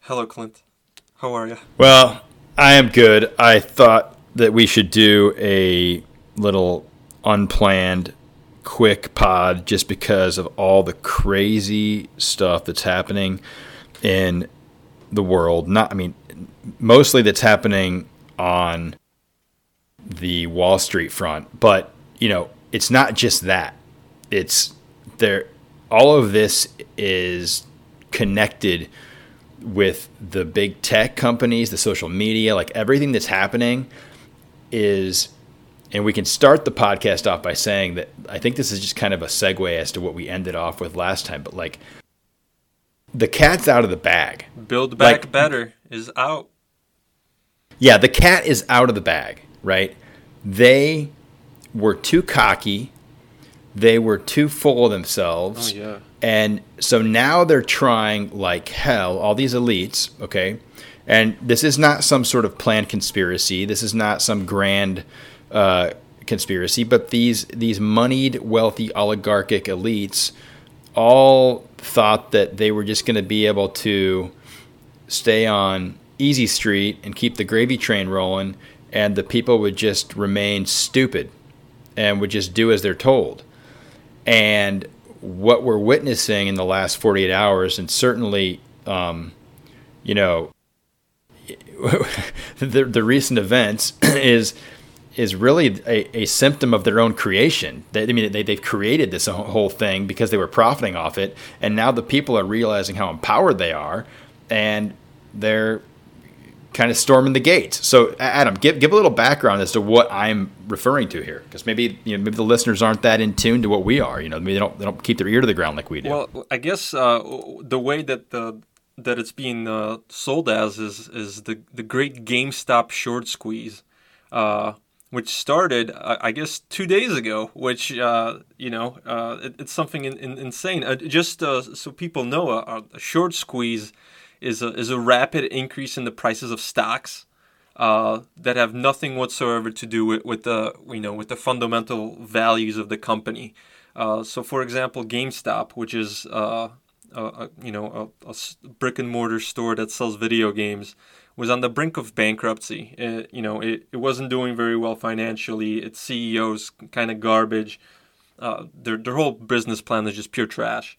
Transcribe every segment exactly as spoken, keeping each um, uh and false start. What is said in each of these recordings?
Hello, Clint. How are you? Well, I am good. I thought that we should do a little unplanned, quick pod just because of all the crazy stuff that's happening in the world. Not, I mean, mostly that's happening on the Wall Street front, but you know, it's not just that. It's there. All of this is connected with the big tech companies, the social media, like everything that's happening is, and we can start the podcast off by saying that I think this is just kind of a segue as to what we ended off with last time, but like the cat's out of the bag. Build Back like, Better is out. Yeah, the cat is out of the bag, right? They were too cocky. They were too full of themselves. Oh, yeah. And so now they're trying like hell, all these elites, okay? And this is not some sort of planned conspiracy. This is not some grand uh, conspiracy, but these these moneyed, wealthy, oligarchic elites all thought that they were just going to be able to stay on easy street and keep the gravy train rolling, and the people would just remain stupid and would just do as they're told. And what we're witnessing in the last forty-eight hours, and certainly, um, you know, the, the recent events is is really a, a symptom of their own creation. They, I mean, they, they've created this whole thing because they were profiting off it, and now the people are realizing how empowered they are, and they're kind of storming the gates. So, Adam, give give a little background as to what I'm referring to here, because maybe you know maybe the listeners aren't that in tune to what we are. You know, maybe they don't they don't keep their ear to the ground like we do. Well, I guess uh, the way that the that it's being uh, sold as is is the the great GameStop short squeeze, uh, which started uh, I guess two days ago. Which uh, you know uh, it, it's something in, in, insane. Uh, just uh, so people know, a, a short squeeze is a, is a rapid increase in the prices of stocks uh, that have nothing whatsoever to do with, with the you know with the fundamental values of the company. Uh, so, for example, GameStop, which is uh, a, a, you know a, a brick and mortar store that sells video games, was on the brink of bankruptcy. It, you know, it, it wasn't doing very well financially. Its C E O's kind of garbage. Uh, their their whole business plan is just pure trash.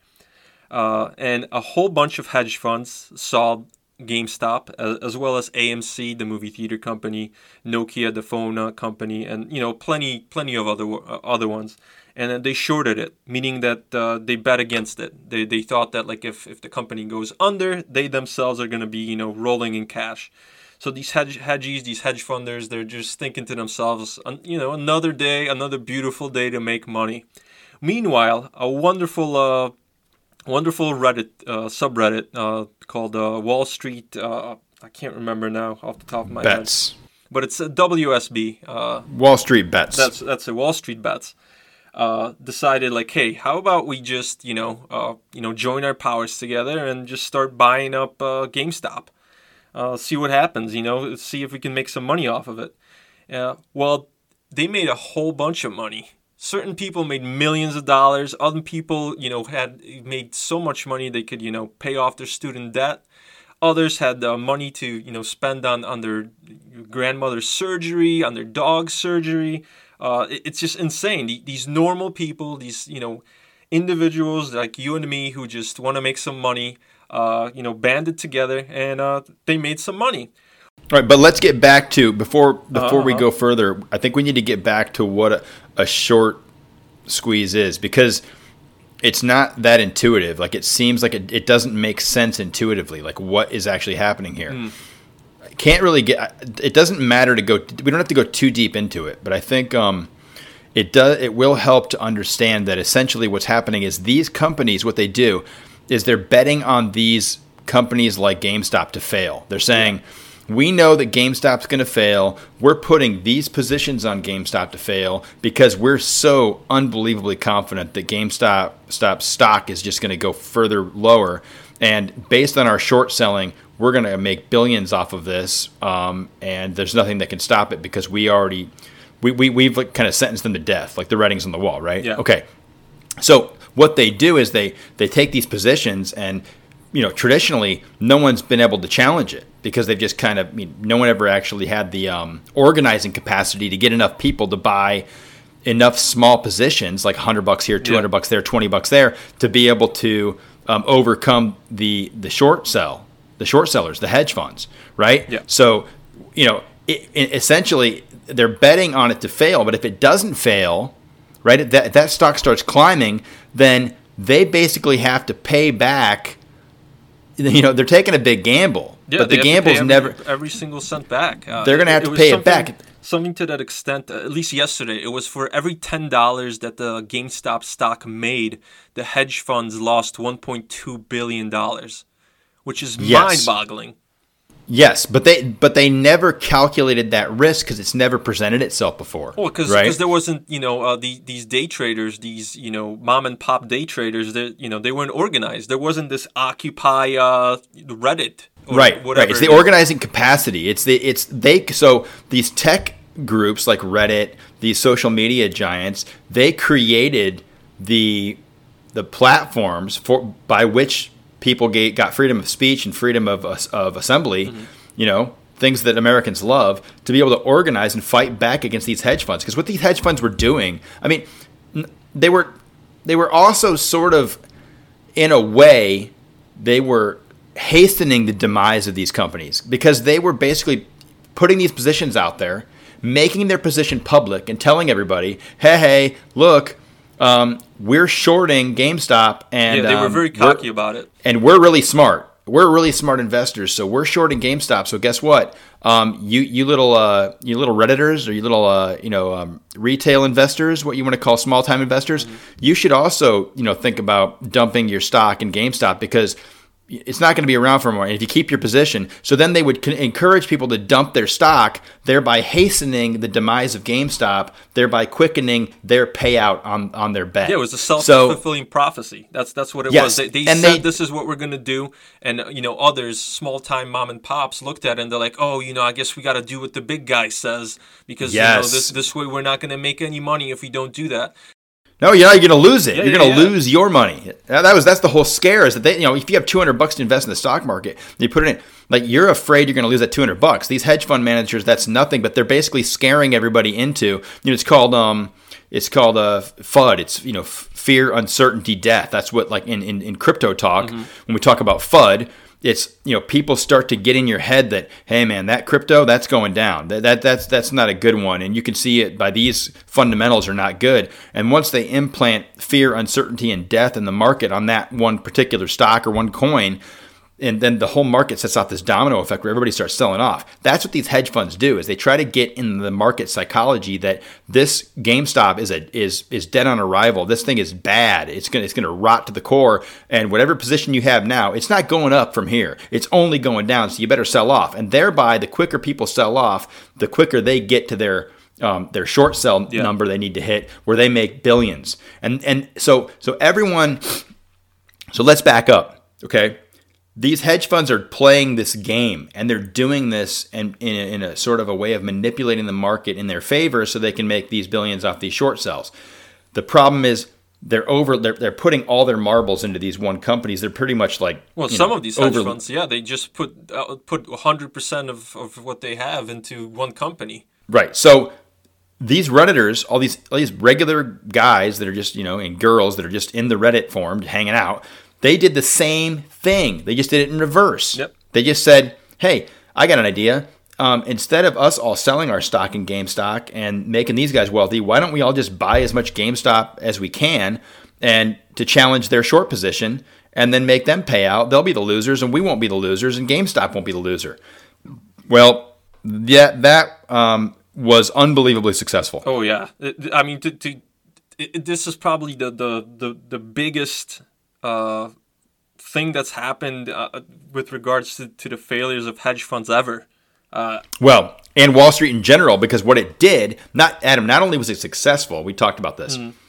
Uh, and a whole bunch of hedge funds saw GameStop, as, as well as A M C, the movie theater company, Nokia, the phone uh, company, and you know plenty, plenty of other uh, other ones. And then they shorted it, meaning that uh, they bet against it. They they thought that like if, if the company goes under, they themselves are going to be you know rolling in cash. So these hedge hedgies, these hedge funders, they're just thinking to themselves, you know, another day, another beautiful day to make money. Meanwhile, a wonderful. Uh, Wonderful Reddit uh, subreddit uh, called uh, Wall Street. Uh, I can't remember now off the top of my Bets. head. But it's a W S B. Uh, Wall Street Bets. That's that's a Wall Street Bets. Uh, decided like, hey, how about we just you know uh, you know join our powers together and just start buying up uh, GameStop. Uh, see what happens. You know, see if we can make some money off of it. Uh, well, they made a whole bunch of money. Certain people made millions of dollars. Other people, you know, had made so much money they could, you know, pay off their student debt. Others had uh, money to, you know, spend on, on their grandmother's surgery, on their dog's surgery. Uh, it, it's just insane. These normal people, these, you know, individuals like you and me who just want to make some money, uh, you know, banded together and uh, they made some money. All right, but let's get back to before before uh-huh. we go further. I think we need to get back to what a, a short squeeze is, because it's not that intuitive. Like it seems like it, it doesn't make sense intuitively. Like what is actually happening here? Mm. Can't really get. It doesn't matter to go. We don't have to go too deep into it, but I think um, it does. It will help to understand that essentially what's happening is these companies. What they do is they're betting on these companies like GameStop to fail. They're saying. Yeah. We know that GameStop's going to fail. We're putting these positions on GameStop to fail because we're so unbelievably confident that GameStop stop stock is just going to go further lower. And based on our short selling, we're going to make billions off of this. Um, and there's nothing that can stop it because we already we, we, we've like kind of sentenced them to death, like the writing's on the wall, right? Yeah. Okay. So what they do is they, they take these positions and you know, traditionally, no one's been able to challenge it because they've just kind of, I mean, no one ever actually had the um, organizing capacity to get enough people to buy enough small positions, like one hundred bucks here, two hundred yeah. bucks there, twenty bucks there, to be able to um, overcome the the short sell, the short sellers, the hedge funds, right? Yeah. So, you know, it, it essentially, they're betting on it to fail, but if it doesn't fail, right, if that, if that stock starts climbing, then they basically have to pay back. You know, they're taking a big gamble, yeah, but the gamble's every, never every single cent back. Uh, they're going to have it, to it pay it back. Something to that extent. At least yesterday, it was for every ten dollars that the GameStop stock made, the hedge funds lost one point two billion dollars, which is yes. mind-boggling. Yes, but they but they never calculated that risk because it's never presented itself before. Well, because right? there wasn't, you know, uh, the, these day traders, these, you know, mom and pop day traders, that you know, they weren't organized. There wasn't this Occupy uh, Reddit, or right? Whatever. Right. It's the organizing capacity. It's the it's they so these tech groups like Reddit, these social media giants, they created the the platforms for by which people get, got freedom of speech and freedom of of assembly, mm-hmm. you know, things that Americans love, to be able to organize and fight back against these hedge funds. Because what these hedge funds were doing, I mean, they were they were also sort of, in a way, they were hastening the demise of these companies because they were basically putting these positions out there, making their position public and telling everybody, hey, hey, look, Um, we're shorting GameStop, and yeah, they were um, very cocky about it. And we're really smart. We're really smart investors, so we're shorting GameStop. So guess what? Um, you you little uh, you little Redditors or you little uh, you know um, retail investors, what you want to call small time investors, mm-hmm. you should also you know think about dumping your stock in GameStop because it's not going to be around for more. And if you keep your position, so then they would encourage people to dump their stock, thereby hastening the demise of GameStop, thereby quickening their payout on, on their bet. Yeah, it was a self-fulfilling so, prophecy. That's that's what it yes, was. They, they and said they, this is what we're going to do, and you know others, small-time mom and pops, looked at it and they're like, oh, you know, I guess we got to do what the big guy says because yes. you know this this way we're not going to make any money if we don't do that. No, you're not going to lose it. Yeah, you're yeah, going to yeah. lose your money. That was that's the whole scare is that they, you know, if you have two hundred bucks to invest in the stock market, you put it in, like you're afraid you're going to lose that two hundred bucks. These hedge fund managers, that's nothing, but they're basically scaring everybody into, you know, it's called um it's called uh FUD. It's, you know, fear, uncertainty, death. That's what like in in, in crypto talk mm-hmm. when we talk about FUD, it's, you know, people start to get in your head that, hey man, that crypto, that's going down. That, that that's that's not a good one. And you can see it by these fundamentals are not good. And once they implant fear, uncertainty, and death in the market on that one particular stock or one coin, and then the whole market sets off this domino effect where everybody starts selling off. That's what these hedge funds do, is they try to get in the market psychology that this GameStop is a is is dead on arrival. This thing is bad. It's gonna it's gonna rot to the core. And whatever position you have now, it's not going up from here. It's only going down. So you better sell off. And thereby, the quicker people sell off, the quicker they get to their um, their short sell yeah. number they need to hit, where they make billions. And and so so everyone. So let's back up, okay. These hedge funds are playing this game, and they're doing this in, in, a, in a sort of a way of manipulating the market in their favor so they can make these billions off these short sells. The problem is they're over. They're, they're putting all their marbles into these one companies. They're pretty much like well, some know, of these hedge over, funds, yeah, they just put uh, put one hundred percent of, of what they have into one company. Right. So these Redditors, all these all these regular guys that are just, you know, and girls that are just in the Reddit forum hanging out, they did the same thing. They just did it in reverse. Yep. They just said, hey, I got an idea. Um, instead of us all selling our stock in GameStop and making these guys wealthy, why don't we all just buy as much GameStop as we can and to challenge their short position and then make them pay out? They'll be the losers and we won't be the losers and GameStop won't be the loser. Well, yeah, that um, was unbelievably successful. Oh, yeah. I mean, to, to, it, this is probably the, the, the, the biggest... Uh, thing that's happened uh, with regards to, to the failures of hedge funds ever. Uh, well, and Wall Street in general, because what it did, not Adam, not only was it successful, we talked about this, mm-hmm.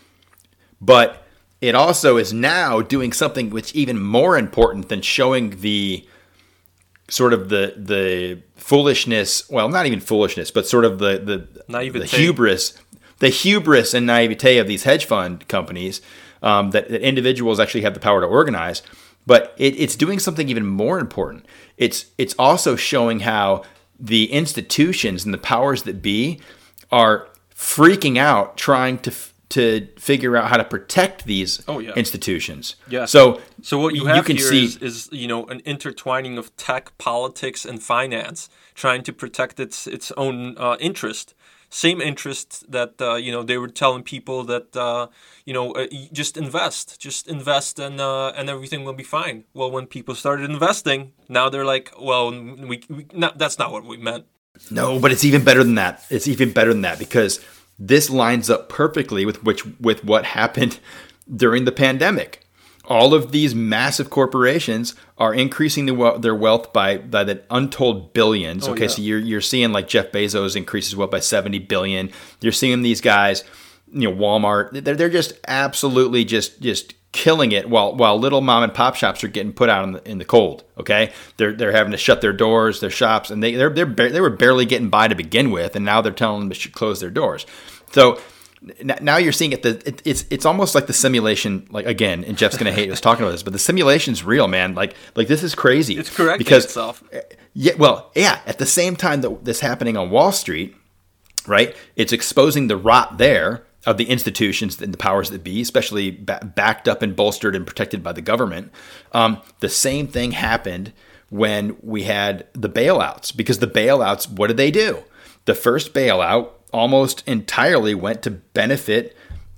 but it also is now doing something which even more important than showing the sort of the the foolishness, well, not even foolishness, but sort of the the, the hubris, the hubris and naivete of these hedge fund companies. Um, that, that individuals actually have the power to organize. But it, it's doing something even more important. It's it's also showing how the institutions and the powers that be are freaking out, trying to to figure out how to protect these oh, yeah. institutions. Yeah. So so what you have you can here see, is, is you know an intertwining of tech, politics, and finance, trying to protect its its own uh, interest. Same interest that uh, you know they were telling people that uh, you know uh, just invest, just invest, and uh, and everything will be fine. Well, when people started investing, now they're like, well, we, we not, that's not what we meant. No, but it's even better than that. It's even better than that because this lines up perfectly with which with what happened during the pandemic. All of these massive corporations are increasing the, their wealth by, by the untold billions. Oh, okay, yeah. so you're you're seeing like Jeff Bezos increases wealth by seventy billion. You're seeing these guys, you know, Walmart. They're they're just absolutely just just killing it while while little mom and pop shops are getting put out in the, in the cold. Okay, they're they're having to shut their doors, their shops, and they they're, they're they were barely getting by to begin with, and now they're telling them to close their doors. So now you're seeing it. The it, it's it's almost like the simulation. Like again, and Jeff's gonna hate us talking about this, but the simulation's real, man. Like like this is crazy. It's correcting because, itself. Yeah, well, yeah. At the same time that this happening on Wall Street, right? It's exposing the rot there of the institutions and the powers that be, especially ba- backed up and bolstered and protected by the government. Um, the same thing happened when we had the bailouts, because the bailouts, what did they do? The first bailout almost entirely went to benefit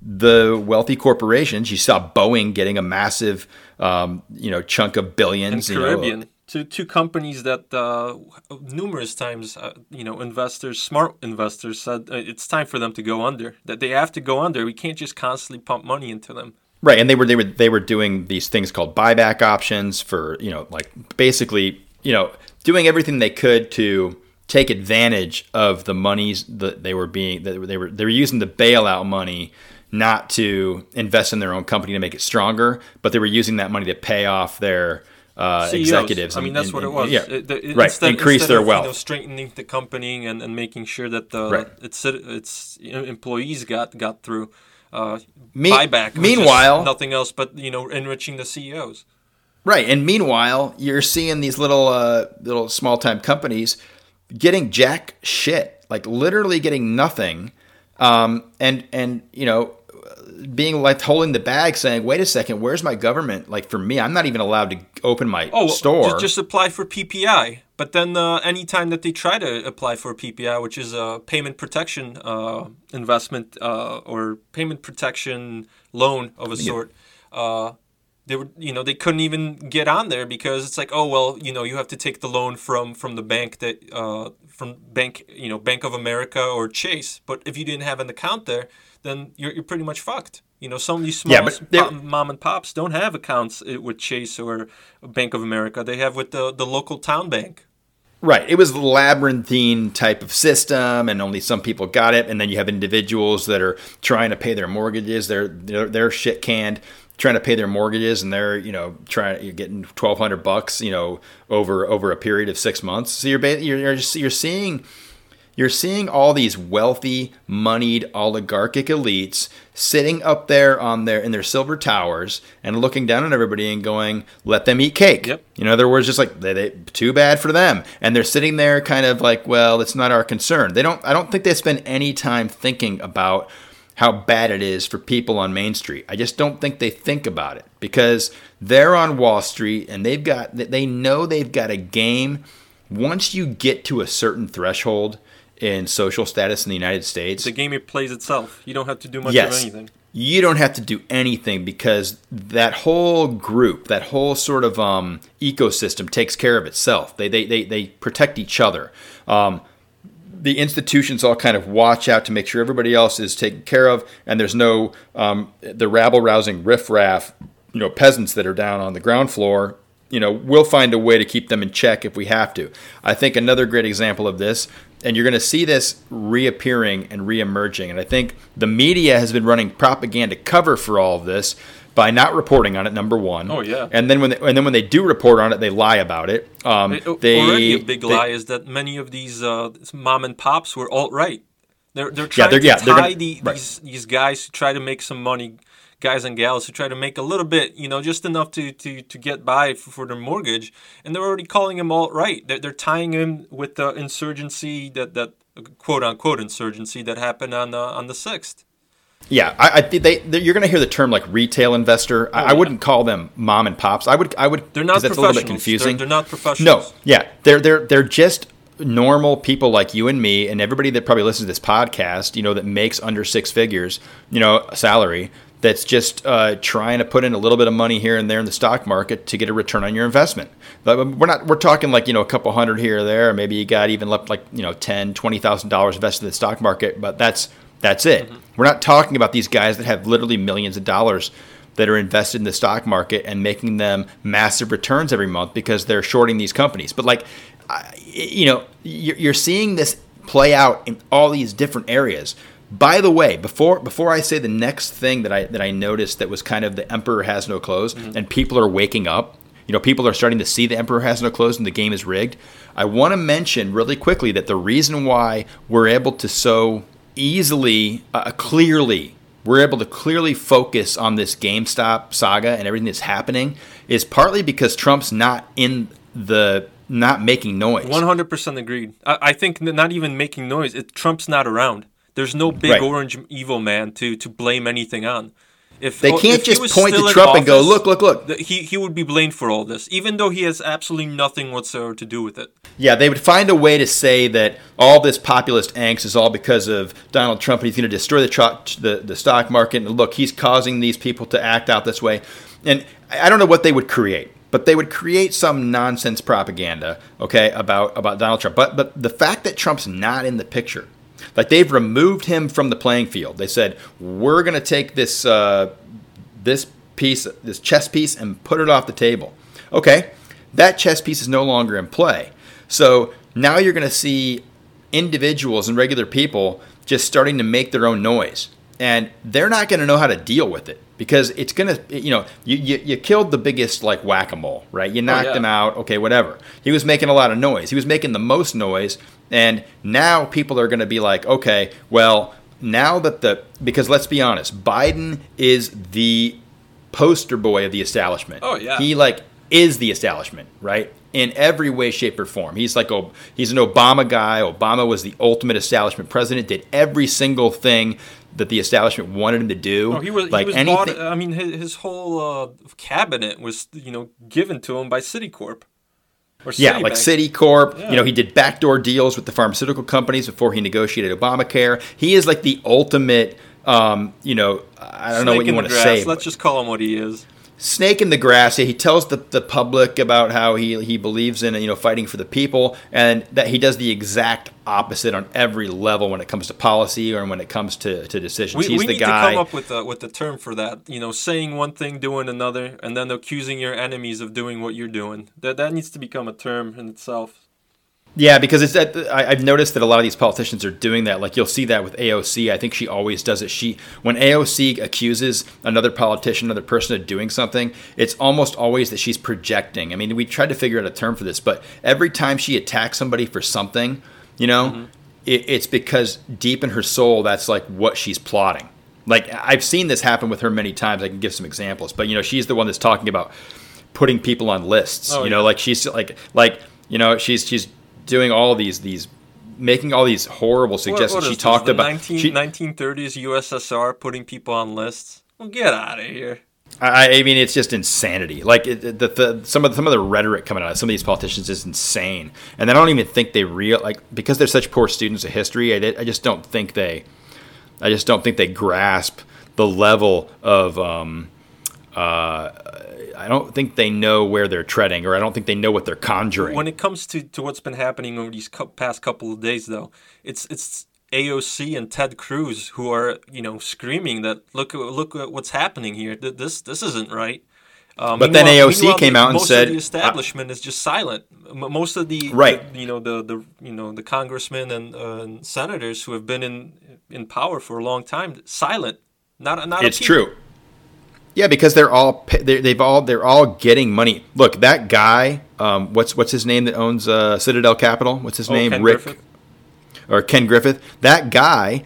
the wealthy corporations. You saw Boeing getting a massive, um, you know, chunk of billions. And you Caribbean, know. two two companies that uh, numerous times, uh, you know, investors, smart investors said uh, it's time for them to go under. That they have to go under. We can't just constantly pump money into them. Right, and they were they were they were doing these things called buyback options for, you know, like basically, you know, doing everything they could to take advantage of the monies that they were being that they were they were using the bailout money not to invest in their own company to make it stronger, but they were using that money to pay off their uh, C E Os. executives. I mean, and, that's and, what it and, was. Yeah, it, it, right. Instead, Increase instead their of, wealth, you know, strengthening the company and, and making sure that the right. its its you know, employees got got through uh, Me- buyback. Meanwhile, nothing else but you know enriching the C E Os. Right, and meanwhile, you're seeing these little uh, little small time companies getting jack shit, like literally getting nothing, um, and and you know, being like holding the bag, saying, "Wait a second, where's my government?" Like for me, I'm not even allowed to open my oh, store. Just, just apply for P P I. But then, uh, anytime that they try to apply for P P I, which is a payment protection uh, investment uh, or payment protection loan of a sort. Uh, They were, you know, they couldn't even get on there because it's like, oh well, you know, you have to take the loan from from the bank that uh, from bank, you know, Bank of America or Chase. But if you didn't have an account there, then you're you're pretty much fucked. You know, some of these small yeah, pop, mom and pops don't have accounts with Chase or Bank of America. They have with the the local town bank. Right. It was a labyrinthine type of system, and only some people got it. And then you have individuals that are trying to pay their mortgages. They're they're, they're shit canned. Trying to pay their mortgages, and they're you know trying you're getting twelve hundred bucks you know over over a period of six months. So you're you're you're, just, you're seeing you're seeing all these wealthy, moneyed, oligarchic elites sitting up there on their in their silver towers and looking down on everybody and going, "Let them eat cake." Yep. In other words, just like they, they too bad for them, and they're sitting there kind of like, "Well, it's not our concern." They don't. I don't think they spend any time thinking about how bad it is for people on Main Street. I just don't think they think about it because they're on Wall Street and they've got they know they've got a game. Once you get to a certain threshold in social status in the United States, the game it plays itself. You don't have to do much yes, of anything. You don't have to do anything because that whole group, that whole sort of um, ecosystem takes care of itself. They they they, they protect each other. Um, The institutions all kind of watch out to make sure everybody else is taken care of, and there's no um, the rabble-rousing riffraff, you know, peasants that are down on the ground floor. You know, we'll find a way to keep them in check if we have to. I think another great example of this, and you're going to see this reappearing and reemerging, and I think the media has been running propaganda cover for all of this by not reporting on it. Number one. Oh yeah. And then when they, and then when they do report on it, they lie about it. Um, it, they, already a big they, lie is that many of these uh, mom and pops were alt right. They're they're Yeah, trying they're- to yeah, they're tie gonna- the, right. these these guys who try to make some money, guys and gals who try to make a little bit, you know, just enough to, to, to get by for, for their mortgage, and they're already calling him alt-right. They're, they're tying him with the insurgency, that, that quote-unquote insurgency that happened on, uh, on the sixth. Yeah, I, I think they, they. You're going to hear the term like retail investor. I, oh, yeah. I wouldn't call them mom and pops. I would. I would. They're not. That's a little bit confusing. They're, they're not professionals. No. Yeah. They're they're they're just normal people like you and me and everybody that probably listens to this podcast. You know, that makes under six figures. You know, salary. That's just uh, trying to put in a little bit of money here and there in the stock market to get a return on your investment. But we're not. We're talking like, you know, a couple hundred here or there. Maybe you got even left like, you know, ten, twenty thousand dollars invested in the stock market. But that's. That's it. Mm-hmm. We're not talking about these guys that have literally millions of dollars that are invested in the stock market and making them massive returns every month because they're shorting these companies. But like, you know, you're seeing this play out in all these different areas. By the way, before before I say the next thing that I that I noticed that was kind of the emperor has no clothes, mm-hmm. and people are waking up. You know, people are starting to see the emperor has no clothes and the game is rigged. I want to mention really quickly that the reason why we're able to so easily, uh, clearly, we're able to clearly focus on this GameStop saga and everything that's happening is partly because Trump's not in the, not making noise. one hundred percent agreed. I, I think not even making noise. It, Trump's not around. There's no big right. orange evil man to, to blame anything on. If they can't if just point to Trump office, and go, look, look, look. He he would be blamed for all this, even though he has absolutely nothing whatsoever to do with it. Yeah, they would find a way to say that all this populist angst is all because of Donald Trump and he's going to destroy the, tro- the the stock market. And look, he's causing these people to act out this way. And I don't know what they would create, but they would create some nonsense propaganda, okay, about, about Donald Trump. But but the fact that Trump's not in the picture, like they've removed him from the playing field. They said, we're going to take this uh, this piece, this chess piece, and put it off the table. Okay, that chess piece is no longer in play. So now you're going to see individuals and regular people just starting to make their own noise. And they're not going to know how to deal with it because it's going to, you know, you, you, you killed the biggest like whack-a-mole, right? You knocked oh, yeah. him out. Okay, whatever. He was making a lot of noise. He was making the most noise. And now people are going to be like, okay, well, now that the, because let's be honest, Biden is the poster boy of the establishment. Oh, yeah. He like is the establishment, right? In every way, shape, or form. He's like, a, he's an Obama guy. Obama was the ultimate establishment president, did every single thing that the establishment wanted him to do. Oh, he was, like he was anything. bought, I mean, his, his whole uh, cabinet was, you know, given to him by Citicorp. Or yeah, like Citicorp. Yeah. You know, he did backdoor deals with the pharmaceutical companies before he negotiated Obamacare. He is like the ultimate, um, you know, I don't Snake know what you want to say. Let's just call him what he is. Snake in the grass. He tells the, the public about how he, he believes in, you know, fighting for the people, and that he does the exact opposite on every level when it comes to policy or when it comes to, to decisions. We, He's we the need guy. to come up with a, with a term for that. You know, saying one thing, doing another, and then accusing your enemies of doing what you're doing. That that needs to become a term in itself. Yeah, because it's that I, I've noticed that a lot of these politicians are doing that. Like you'll see that with A O C. I think she always does it. She when A O C accuses another politician, another person of doing something, it's almost always that she's projecting. I mean, we tried to figure out a term for this, but every time she attacks somebody for something, you know, mm-hmm. it, it's because deep in her soul, that's like what she's plotting. Like I've seen this happen with her many times. I can give some examples, but you know, she's the one that's talking about putting people on lists. Oh, you yeah. know, like she's like like you know, she's she's. doing all these these making all these horrible suggestions. What, what she this, talked the about nineteen, she, nineteen thirties U S S R putting people on lists. Well, get out of here. I, I mean, it's just insanity. Like it, the, the some of the, some of the rhetoric coming out of some of these politicians is insane, and I don't even think they real like because they're such poor students of history. I, I just don't think they, I just don't think they grasp the level of. Um, uh, I don't think they know where they're treading, or I don't think they know what they're conjuring. When it comes to, to what's been happening over these co- past couple of days, though, it's it's A O C and Ted Cruz who are you know screaming that look look at what's happening here. This this isn't right. Um, but then A O C came out and most said most of the establishment uh, is just silent. Most of the right, the, you know the, the you know the congressmen and, uh, and senators who have been in in power for a long time silent. Not not. It's true. Yeah, because they're all they're, they've all they're all getting money. Look, that guy, um, what's what's his name that owns uh, Citadel Capital? What's his oh, name? Ken Rick Griffith. or Ken Griffith. That guy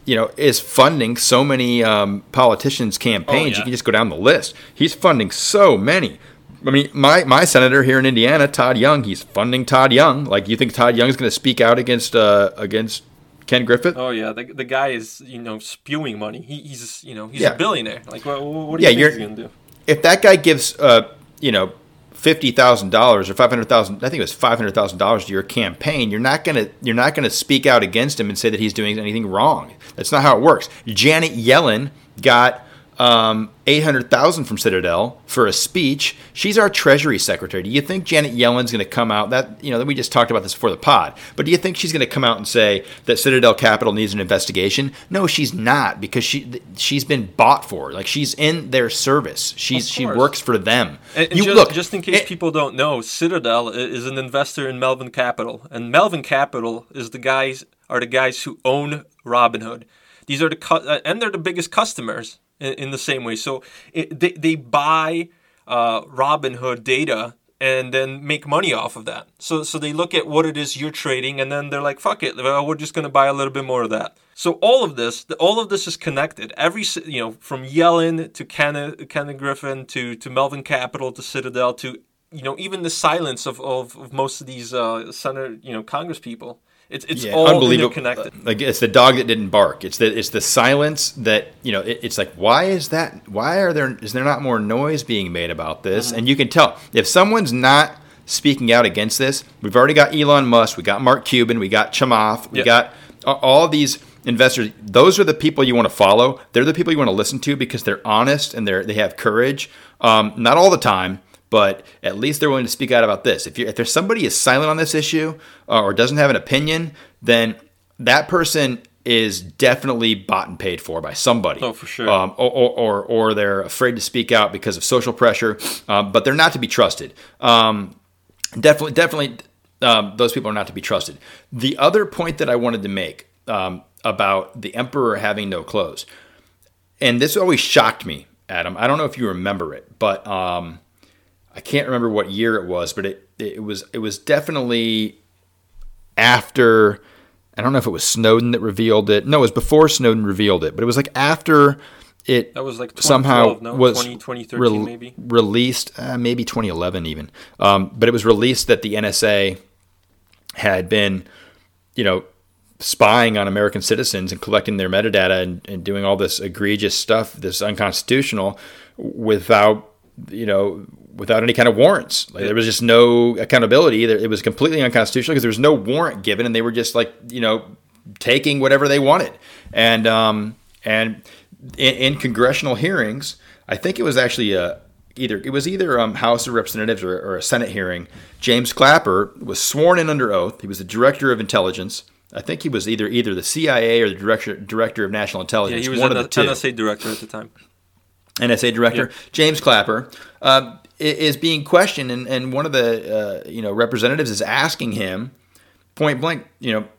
you know, is funding so many um, politicians' campaigns. Oh, yeah. You can just go down the list. He's funding so many. I mean, my, my senator here in Indiana, Todd Young, he's funding Todd Young. Like, you think Todd Young is going to speak out against uh, against Ken Griffith? Oh yeah, the the guy is you know spewing money. He, he's you know he's Yeah. a billionaire. Like what, what do Yeah, you think you're- he's gonna do? If that guy gives, uh, you know, fifty thousand dollars or five hundred thousand, I think it was five hundred thousand dollars to your campaign, you're not gonna you're not gonna speak out against him and say that he's doing anything wrong. That's not how it works. Janet Yellen got um, eight hundred thousand from Citadel for a speech. She's our Treasury Secretary. Do you think Janet Yellen's going to come out? That you know, we just talked about this before the pod. But do you think she's going to come out and say that Citadel Capital needs an investigation? No, she's not, because she she's been bought for. Like, she's in their service. She's Of she course. works for them. And, and you just, look just in case it- people don't know, Citadel i- is an investor in Melvin Capital, and Melvin Capital is the guys are the guys who own Robinhood. These are the cu- uh, and they're the biggest customers in, in the same way. So it, they they buy uh, Robinhood data and then make money off of that. So so they look at what it is you're trading, and then they're like, fuck it, well, we're just going to buy a little bit more of that. So all of this, all of this is connected. Every ci- you know, from Yellen to Kenneth, Kenneth Griffin to to Melvin Capital to Citadel to you know even the silence of of, of most of these uh, Senate you know Congress people. It's it's Yeah, all unbelievable. interconnected. Like, it's the dog that didn't bark. It's the it's the silence that, you know. It, it's like, why is that? Why are there is there not more noise being made about this? Mm-hmm. And you can tell if someone's not speaking out against this. We've already got Elon Musk, we got Mark Cuban, we got Chamath, we Yeah. got a- all of these investors. Those are the people you want to follow. They're the people you want to listen to because they're honest and they're they have courage. Um, not all the time, but at least they're willing to speak out about this. If you if there's somebody is silent on this issue uh, or doesn't have an opinion, then that person is definitely bought and paid for by somebody. Oh, for sure. Um, or, or, or or they're afraid to speak out because of social pressure, um, but they're not to be trusted. Um, definitely, definitely, um, those people are not to be trusted. The other point that I wanted to make um, about the emperor having no clothes, and this always shocked me, Adam. I don't know if you remember it, but um, I can't remember what year it was, but it it was it was definitely after. I don't know if it was Snowden that revealed it. No, it was before Snowden revealed it, but it was like after it That was like somehow no? was twenty, twenty thirteen re- maybe. released, uh, maybe twenty eleven even. Um, but it was released that the N S A had been, you know, spying on American citizens and collecting their metadata and, and doing all this egregious stuff, this unconstitutional, without, you know, without any kind of warrants. Like, there was just no accountability. It was completely unconstitutional because there was no warrant given, and they were just like, you know, taking whatever they wanted. And um, and in, in congressional hearings, I think it was actually a, either it was either um, House of Representatives or, or a Senate hearing. James Clapper was sworn in under oath. He was the director of intelligence. I think he was either either the C I A or the director director of national Yeah, intelligence. he was one an of the two. N S A director at the time. N S A director Yeah. James Clapper uh, is being questioned, and, and one of the uh, you know representatives is asking him point blank, you know,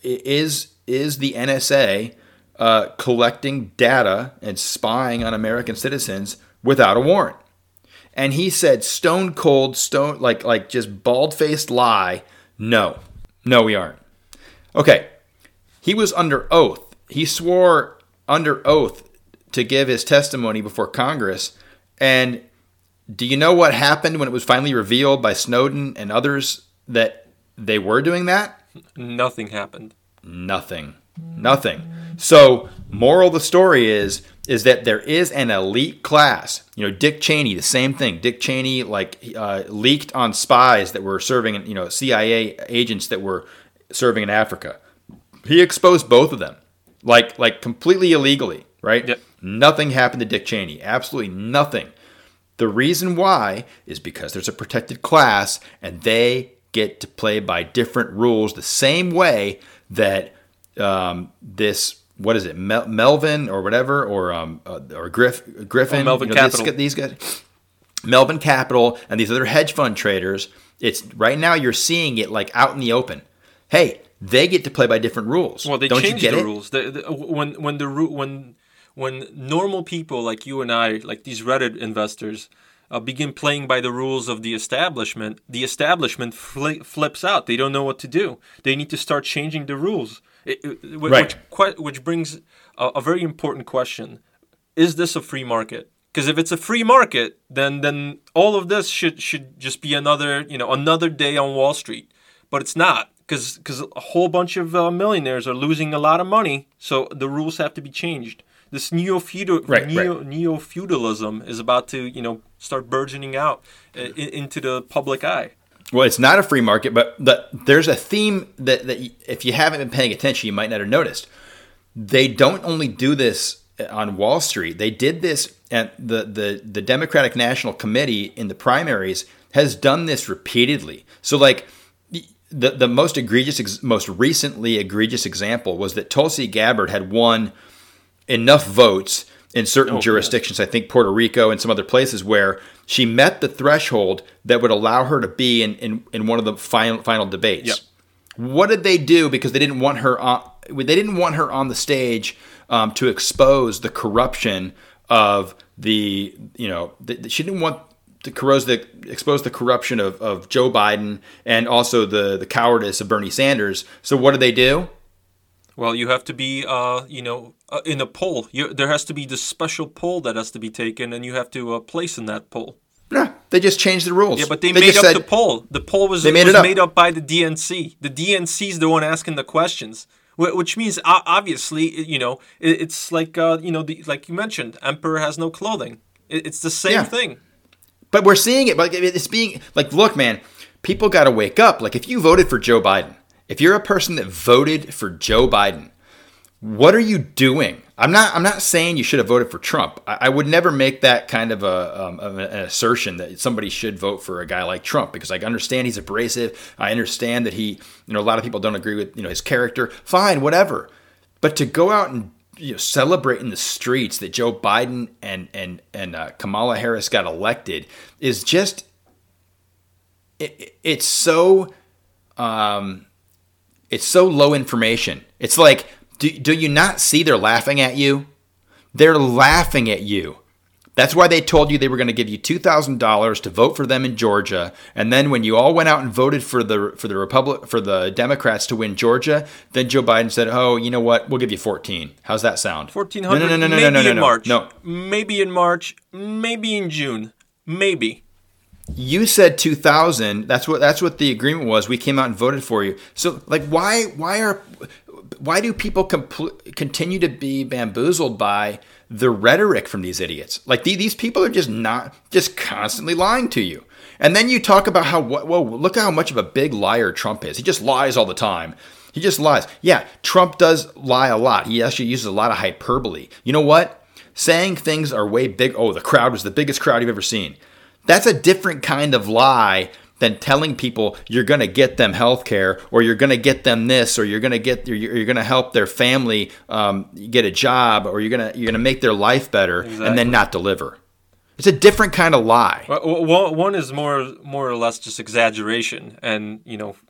is is the N S A uh, collecting data and spying on American citizens without a warrant? And he said, stone cold, stone like like just bald faced lie. No, no, we aren't. Okay, he was under oath. He swore under oath to give his testimony before Congress. And do you know what happened when it was finally revealed by Snowden and others that they were doing that? Nothing happened. Nothing. Nothing. So, moral of the story is is that there is an elite class. You know, Dick Cheney, the same thing. Dick Cheney, like, uh, leaked on spies that were serving, you know, C I A agents that were serving in Africa. He exposed both of them, like, like completely illegally, right? Yep. Nothing happened to Dick Cheney. Absolutely nothing. The reason why is because there's a protected class, and they get to play by different rules the same way that um, this, what is it, Mel- Melvin or whatever, or um, uh, or Griff, Griffin, Oh, Melvin you know, Capital. This, these guys, Melvin Capital, and these other hedge fund traders. It's right now you're seeing it like out in the open. Hey, they get to play by different rules. Well, they Don't you changed get the it? rules. The, the, when when the ru- when when normal people like you and I, like these Reddit investors, uh, begin playing by the rules of the establishment, the establishment fli flips out. They don't know what to do. They need to start changing the rules. It, it, which, Right. which, which brings a, a very important question: is this a free market? Because if it's a free market, then then all of this should should just be another you know another day on Wall Street. But it's not, because because a whole bunch of uh, millionaires are losing a lot of money, so the rules have to be changed. This neo feudal Right, neo right. neo feudalism is about to you know start burgeoning out uh, in, into the public eye. Well, it's not a free market, but the, there's a theme that, that y- if you haven't been paying attention, you might not have noticed. They don't only do this on Wall Street. They did this at the, the, the Democratic National Committee in the primaries has done this repeatedly. So, like, the, the most egregious, ex- most recently egregious example was that Tulsi Gabbard had won enough votes in certain Oh, jurisdictions, I think Puerto Rico and some other places, where she met the threshold that would allow her to be in, in, in one of the final final debates. Yep. What did they do? Because they didn't want her on. They didn't want her on the stage um, to expose the corruption of the. You know, the, she didn't want to corrose the expose the corruption of, of Joe Biden and also the the cowardice of Bernie Sanders. So what did they do? Well, you have to be, uh, you know, uh, in a poll. You, there has to be this special poll that has to be taken, and you have to uh, place in that poll. No, they just changed the rules. Yeah, but they, They made just up said- the poll. The poll was, They made was it up. made up by the D N C. The D N C is the one asking the questions, wh- which means uh, obviously, you know, it, it's like, uh, you know, the, like you mentioned, emperor has no clothing. It, it's the same Yeah. thing. But we're seeing it. Like it's being like, look, man, people got to wake up. Like if you voted for Joe Biden, if you're a person that voted for Joe Biden, what are you doing? I'm not. I'm not saying you should have voted for Trump. I, I would never make that kind of a um, of an assertion that somebody should vote for a guy like Trump, because I understand he's abrasive. I understand that he, you know, a lot of people don't agree with you know his character. Fine, whatever. But to go out and you know, celebrate in the streets that Joe Biden and and and uh, Kamala Harris got elected is just it, it's so um, it's so low information. It's like, do do you not see they're laughing at you? They're laughing at you. That's why they told you they were going to give you two thousand dollars to vote for them in Georgia, and then when you all went out and voted for the for the Republic for the Democrats to win Georgia, then Joe Biden said, "Oh, you know what? We'll give you fourteen. How's that sound?" fourteen No, hundred. no, no, no, maybe no, no, no, in no, March. no. Maybe in March. Maybe in June. Maybe. You said two thousand. That's what that's what the agreement was. We came out and voted for you. So, like, why why are why do people compl- continue to be bamboozled by the rhetoric from these idiots? Like the, these people are just not just constantly lying to you. And then you talk about how whoa, look how much of a big liar Trump is. He just lies all the time. He just lies. Yeah, Trump does lie a lot. He actually uses a lot of hyperbole. You know what? Saying things are way big. Oh, the crowd was the biggest crowd you've ever seen. That's a different kind of lie than telling people you're going to get them health care, or you're going to get them this, or you're going to get or you're going to help their family um, get a job, or you're going to you're going to make their life better, Exactly. and then not deliver. It's a different kind of lie. Well, one one is more more or less just exaggeration, and you know,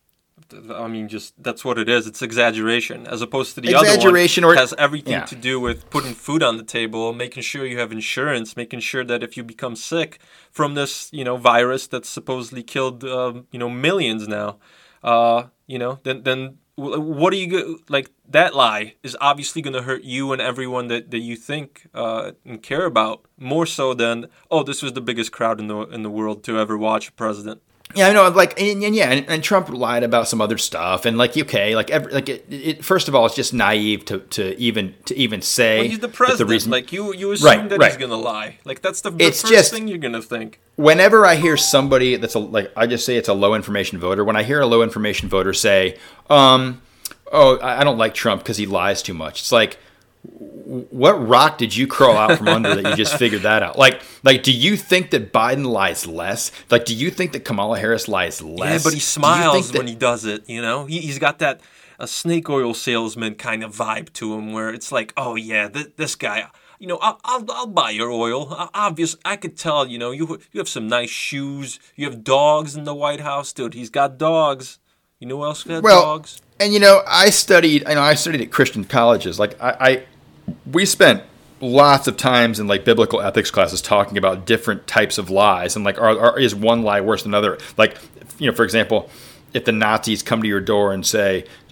I mean, just that's what it is. It's exaggeration, as opposed to the Exaggeration other one or- has everything yeah. to do with putting food on the table, making sure you have insurance, making sure that if you become sick from this, you know, virus that's supposedly killed, um, you know, millions now, uh, you know, then then what are you go- like? That lie is obviously going to hurt you and everyone that, that you think uh, and care about more so than, oh, this was the biggest crowd in the in the world to ever watch a president. Yeah, I know. Like, and, and yeah, and, and Trump lied about some other stuff, and like, okay, like, every, like, it, it, first of all, it's just naive to, to even to even say. Well, he's the that president. The reason, like you, you assume Right, that right. he's gonna lie. Like that's the, the It's first just- thing you're gonna think. whenever I hear somebody that's a, like, I just say it's a low information voter. When I hear a low information voter say, um, "Oh, I I don't like Trump because he lies too much," it's like, what rock did you crawl out from under that you just figured that out? Like, like, do you think that Biden lies less? Like, do you think that Kamala Harris lies less? Yeah, but he Do you smiles think that- when he does it. You know, he, he's got that a snake oil salesman kind of vibe to him, where it's like, oh yeah, th- this guy. You know, I'll, I'll I'll buy your oil. O- Obvious, I could tell. You know, you you have some nice shoes. You have dogs in the White House, dude. He's got dogs. You know who else got Well, dogs? and you know, I studied. I know I studied at Christian colleges. Like, I, I we spent lots of times in like biblical ethics classes talking about different types of lies, and like, are, are is one lie worse than another? Like, you know, for example, if the Nazis come to your door and say,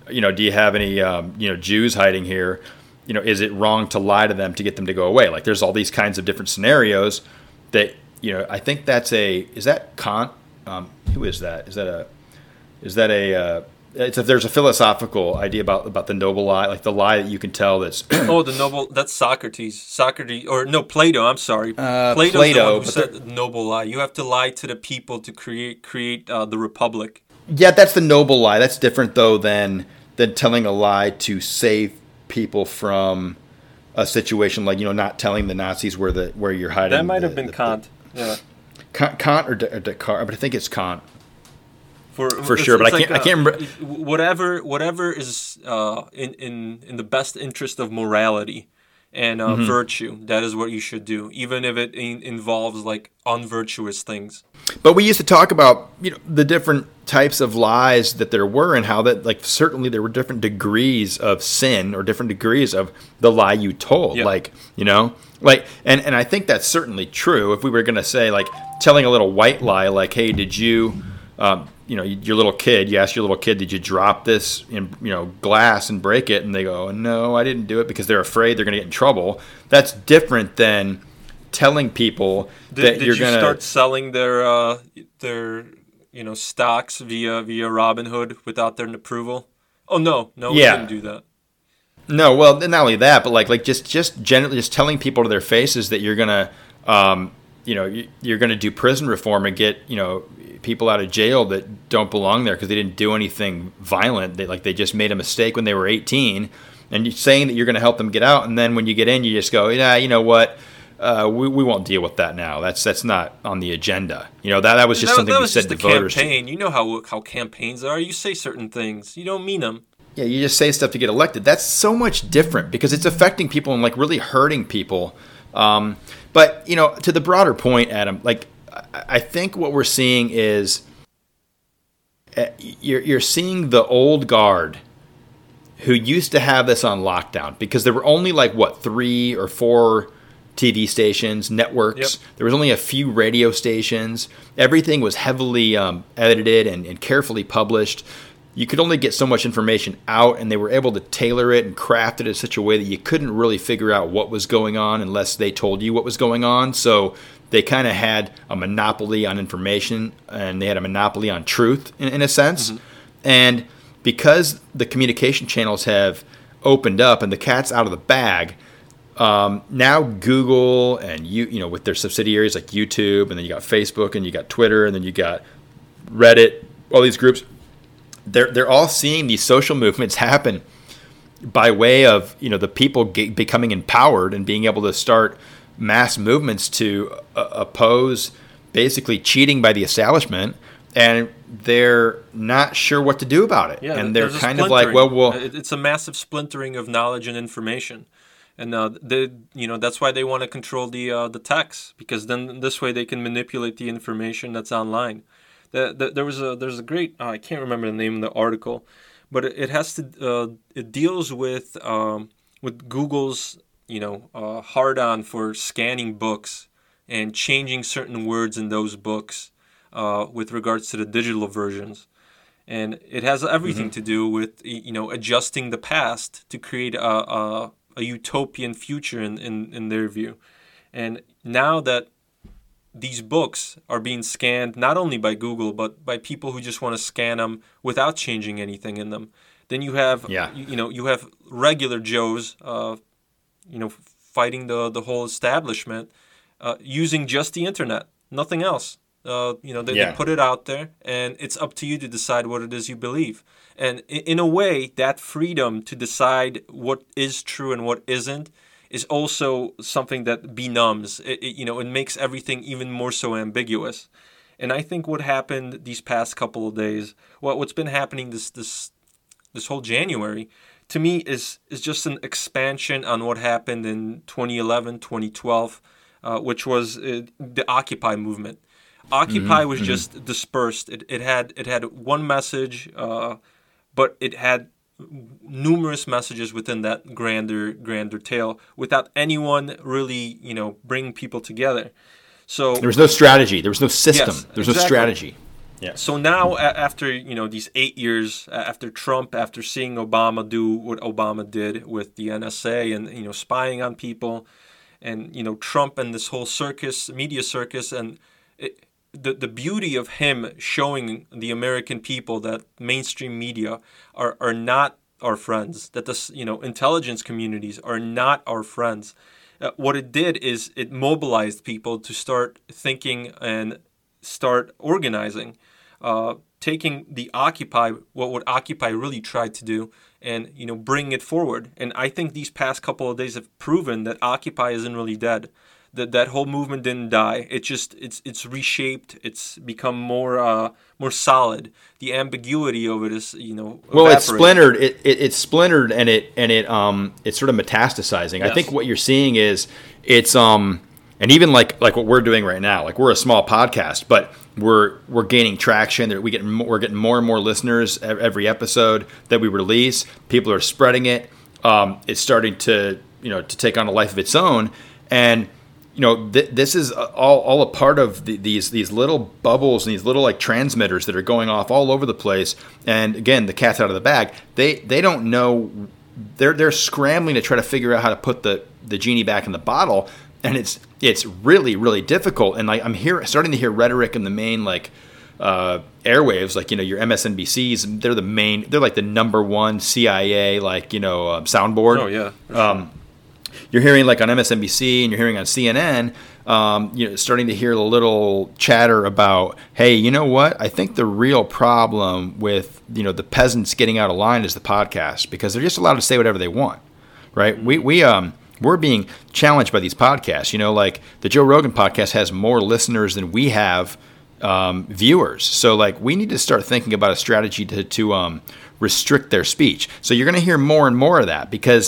you know, do you have any, um, you know, Jews hiding here? You know, is it wrong to lie to them to get them to go away? Like, there's all these kinds of different scenarios that, you know, I think that's a, is that Kant? Um, who is that? Is that a, is that a, uh, it's a, there's a philosophical idea about, about the noble lie, like the lie that you can tell that's. Oh, the noble, that's Socrates. Socrates, or no, Plato, I'm sorry. Uh, Plato's Plato, the one who but said the noble lie. You have to lie to the people to create, create uh, the republic. Yeah, that's the noble lie. That's different, though, than, than telling a lie to save people from a situation like, you know, not telling the Nazis where the where you're hiding. That might the, have been the, Kant. The, yeah, Kant or, De, or Descartes, but I think it's Kant for for sure. But I can't. Like, uh, I can't remember. Whatever, whatever is uh, in in in the best interest of morality and uh, mm-hmm. virtue. That is what you should do, even if it in, involves like unvirtuous things. But we used to talk about, you know, the different types of lies that there were, and how that, like, certainly there were different degrees of sin or different degrees of the lie you told. Yeah. Like, you know, like, and, and I think that's certainly true. If we were going to say, like, telling a little white lie, like, hey, did you, um, you know, your little kid, you ask your little kid, did you drop this in, you know, glass and break it? And they go, no, I didn't do it, because they're afraid they're going to get in trouble. That's different than telling people did, that did you're you going to start selling their uh, their you know stocks via via Robinhood without their approval. Oh no, no, we yeah. didn't do that. No, well, not only that, but like like just just generally just telling people to their faces that you're gonna um, you know you're gonna do prison reform and get you know people out of jail that don't belong there because they didn't do anything violent. They like they just made a mistake when they were eighteen, and you're saying that you're going to help them get out, and then when you get in, you just go, yeah, you know what? Uh, we we won't deal with that now. That's that's not on the agenda. You know that that was just that, something that we was said just to a voters. Campaign. You know how how campaigns are. You say certain things, you don't mean them. Yeah, you just say stuff to get elected. That's so much different because it's affecting people and like really hurting people. Um, but you know, to the broader point, Adam, like I think what we're seeing is uh, you're you're seeing the old guard who used to have this on lockdown because there were only like what three or four T V stations, networks. Yep. There was only a few radio stations. Everything was heavily um, edited and, and carefully published. You could only get so much information out, and they were able to tailor it and craft it in such a way that you couldn't really figure out what was going on unless they told you what was going on. So they kind of had a monopoly on information, and they had a monopoly on truth in, in a sense. Mm-hmm. And because the communication channels have opened up and the cat's out of the bag, Um, now Google and you, you know, with their subsidiaries like YouTube, and then you got Facebook, and you got Twitter, and then you got Reddit, all these groups, they're they're all seeing these social movements happen by way of you know the people get, becoming empowered and being able to start mass movements to uh, oppose basically cheating by the establishment, and they're not sure what to do about it, yeah, and they're kind of like, well, well, it's a massive splintering of knowledge and information. And uh, they, you know, that's why they want to control the uh, the text, because then this way they can manipulate the information that's online. The, the, there was a there's a great uh, I can't remember the name of the article, but it, it has to uh, it deals with um, with Google's you know uh, hard on for scanning books and changing certain words in those books uh, with regards to the digital versions, and it has everything mm-hmm. to do with you know adjusting the past to create a. a a utopian future in, in, in their view. And now that these books are being scanned not only by Google, but by people who just want to scan them without changing anything in them, then you have, yeah. you, you know, you have regular Joes, uh, you know, fighting the, the whole establishment uh, using just the internet, nothing else. Uh, you know, they, yeah. they put it out there, and it's up to you to decide what it is you believe. And in a way, that freedom to decide what is true and what isn't is also something that benumbs. It, it, you know, it makes everything even more so ambiguous. And I think what happened these past couple of days, what what's been happening this this this whole January, to me is is just an expansion on what happened in twenty eleven, twenty twelve, uh, which was uh, the Occupy movement. Occupy mm-hmm, was mm-hmm. just dispersed. It it had it had one message, uh, but it had numerous messages within that grander grander tale without anyone really you know bringing people together. So there was no strategy. There was no system. Yes, there was exactly. no strategy. Yeah. So now, after you know these eight years, after Trump, after seeing Obama do what Obama did with the N S A and you know spying on people, and you know Trump and this whole circus, media circus, and it, the the beauty of him showing the American people that mainstream media are are not our friends, that the you know intelligence communities are not our friends. Uh, what it did is it mobilized people to start thinking and start organizing, uh, taking the Occupy, what would Occupy really tried to do, and you know bring it forward. And I think these past couple of days have proven that Occupy isn't really dead. That that whole movement didn't die. It just it's it's reshaped. It's become more uh, more solid. The ambiguity of it is you know well, it's splintered. It, it it's splintered and it and it um it's sort of metastasizing. Yes. I think what you're seeing is it's um and even like like what we're doing right now. Like we're a small podcast, but we're we're gaining traction. We get we're getting more and more listeners every episode that we release. People are spreading it. Um, it's starting to you know to take on a life of its own and. You know, th- this is all, all a part of the, these these little bubbles and these little like transmitters that are going off all over the place. And again, the cat's out of the bag. They they don't know. They're they're scrambling to try to figure out how to put the, the genie back in the bottle, and it's it's really really difficult. And like I'm here starting to hear rhetoric in the main like uh, airwaves, like you know your M S N B Cs. They're the main. They're like the number one C I A like you know uh, soundboard. Oh yeah. Um, You're hearing like on M S N B C and you're hearing on C N N, um, you know, starting to hear a little chatter about, hey, you know what? I think the real problem with, you know, the peasants getting out of line is the podcast because they're just allowed to say whatever they want, right? We we um we're being challenged by these podcasts. You know, like the Joe Rogan podcast has more listeners than we have um, viewers. So like we need to start thinking about a strategy to to um, restrict their speech. So you're going to hear more and more of that because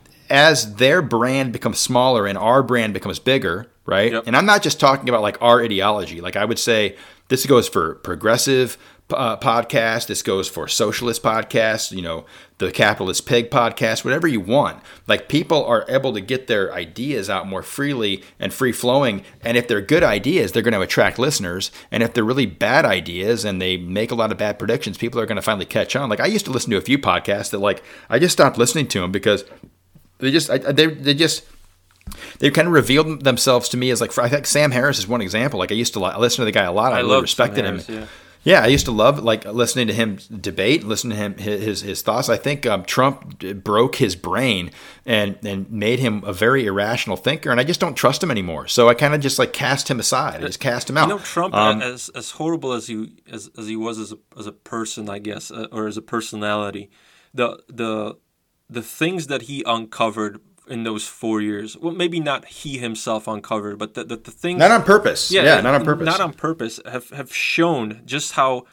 as their brand becomes smaller and our brand becomes bigger, right? Yep. And I'm not just talking about like our ideology. Like I would say this goes for progressive uh, podcasts. This goes for socialist podcasts, you know, the Capitalist Pig podcast, whatever you want. Like people are able to get their ideas out more freely and free flowing. And if they're good ideas, they're going to attract listeners. And if they're really bad ideas and they make a lot of bad predictions, people are going to finally catch on. Like I used to listen to a few podcasts that like I just stopped listening to them because They just, I, they, they just, they kind of revealed themselves to me as like, I think Sam Harris is one example. Like I used to li- listen to the guy a lot. I, I really respected Harris, him. Yeah. yeah, I used to love like listening to him debate, listening to him his his thoughts. I think um, Trump broke his brain and and made him a very irrational thinker, and I just don't trust him anymore. So I kind of just like cast him aside. I just cast him out. You know, Trump, um, as as horrible as he as as he was as a as a person, I guess, uh, or as a personality, the the the things that he uncovered in those four years, well, maybe not he himself uncovered, but the, the, the things... Not on purpose. Yeah, yeah, not on purpose. Not on purpose, have, have shown just how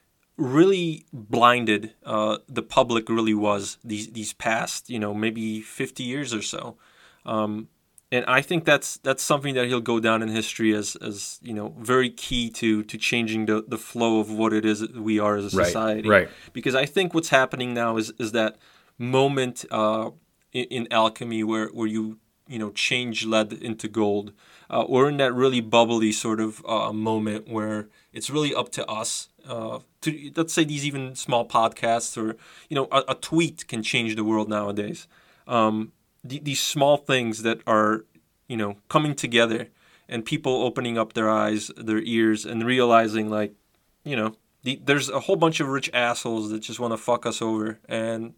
really blinded uh, the public really was these these past, you know, maybe fifty years or so. Um, and I think that's that's something that he'll go down in history as, as you know, very key to to changing the, the flow of what it is that we are as a society. Right, right. Because I think what's happening now is is that moment uh, in, in alchemy where, where you you know change lead into gold. Uh, we're in that really bubbly sort of uh, moment where it's really up to us. Uh, to let's say these even small podcasts or you know a, a tweet can change the world nowadays. Um, th- these small things that are you know coming together and people opening up their eyes, their ears, and realizing like you know the, there's a whole bunch of rich assholes that just want to fuck us over and.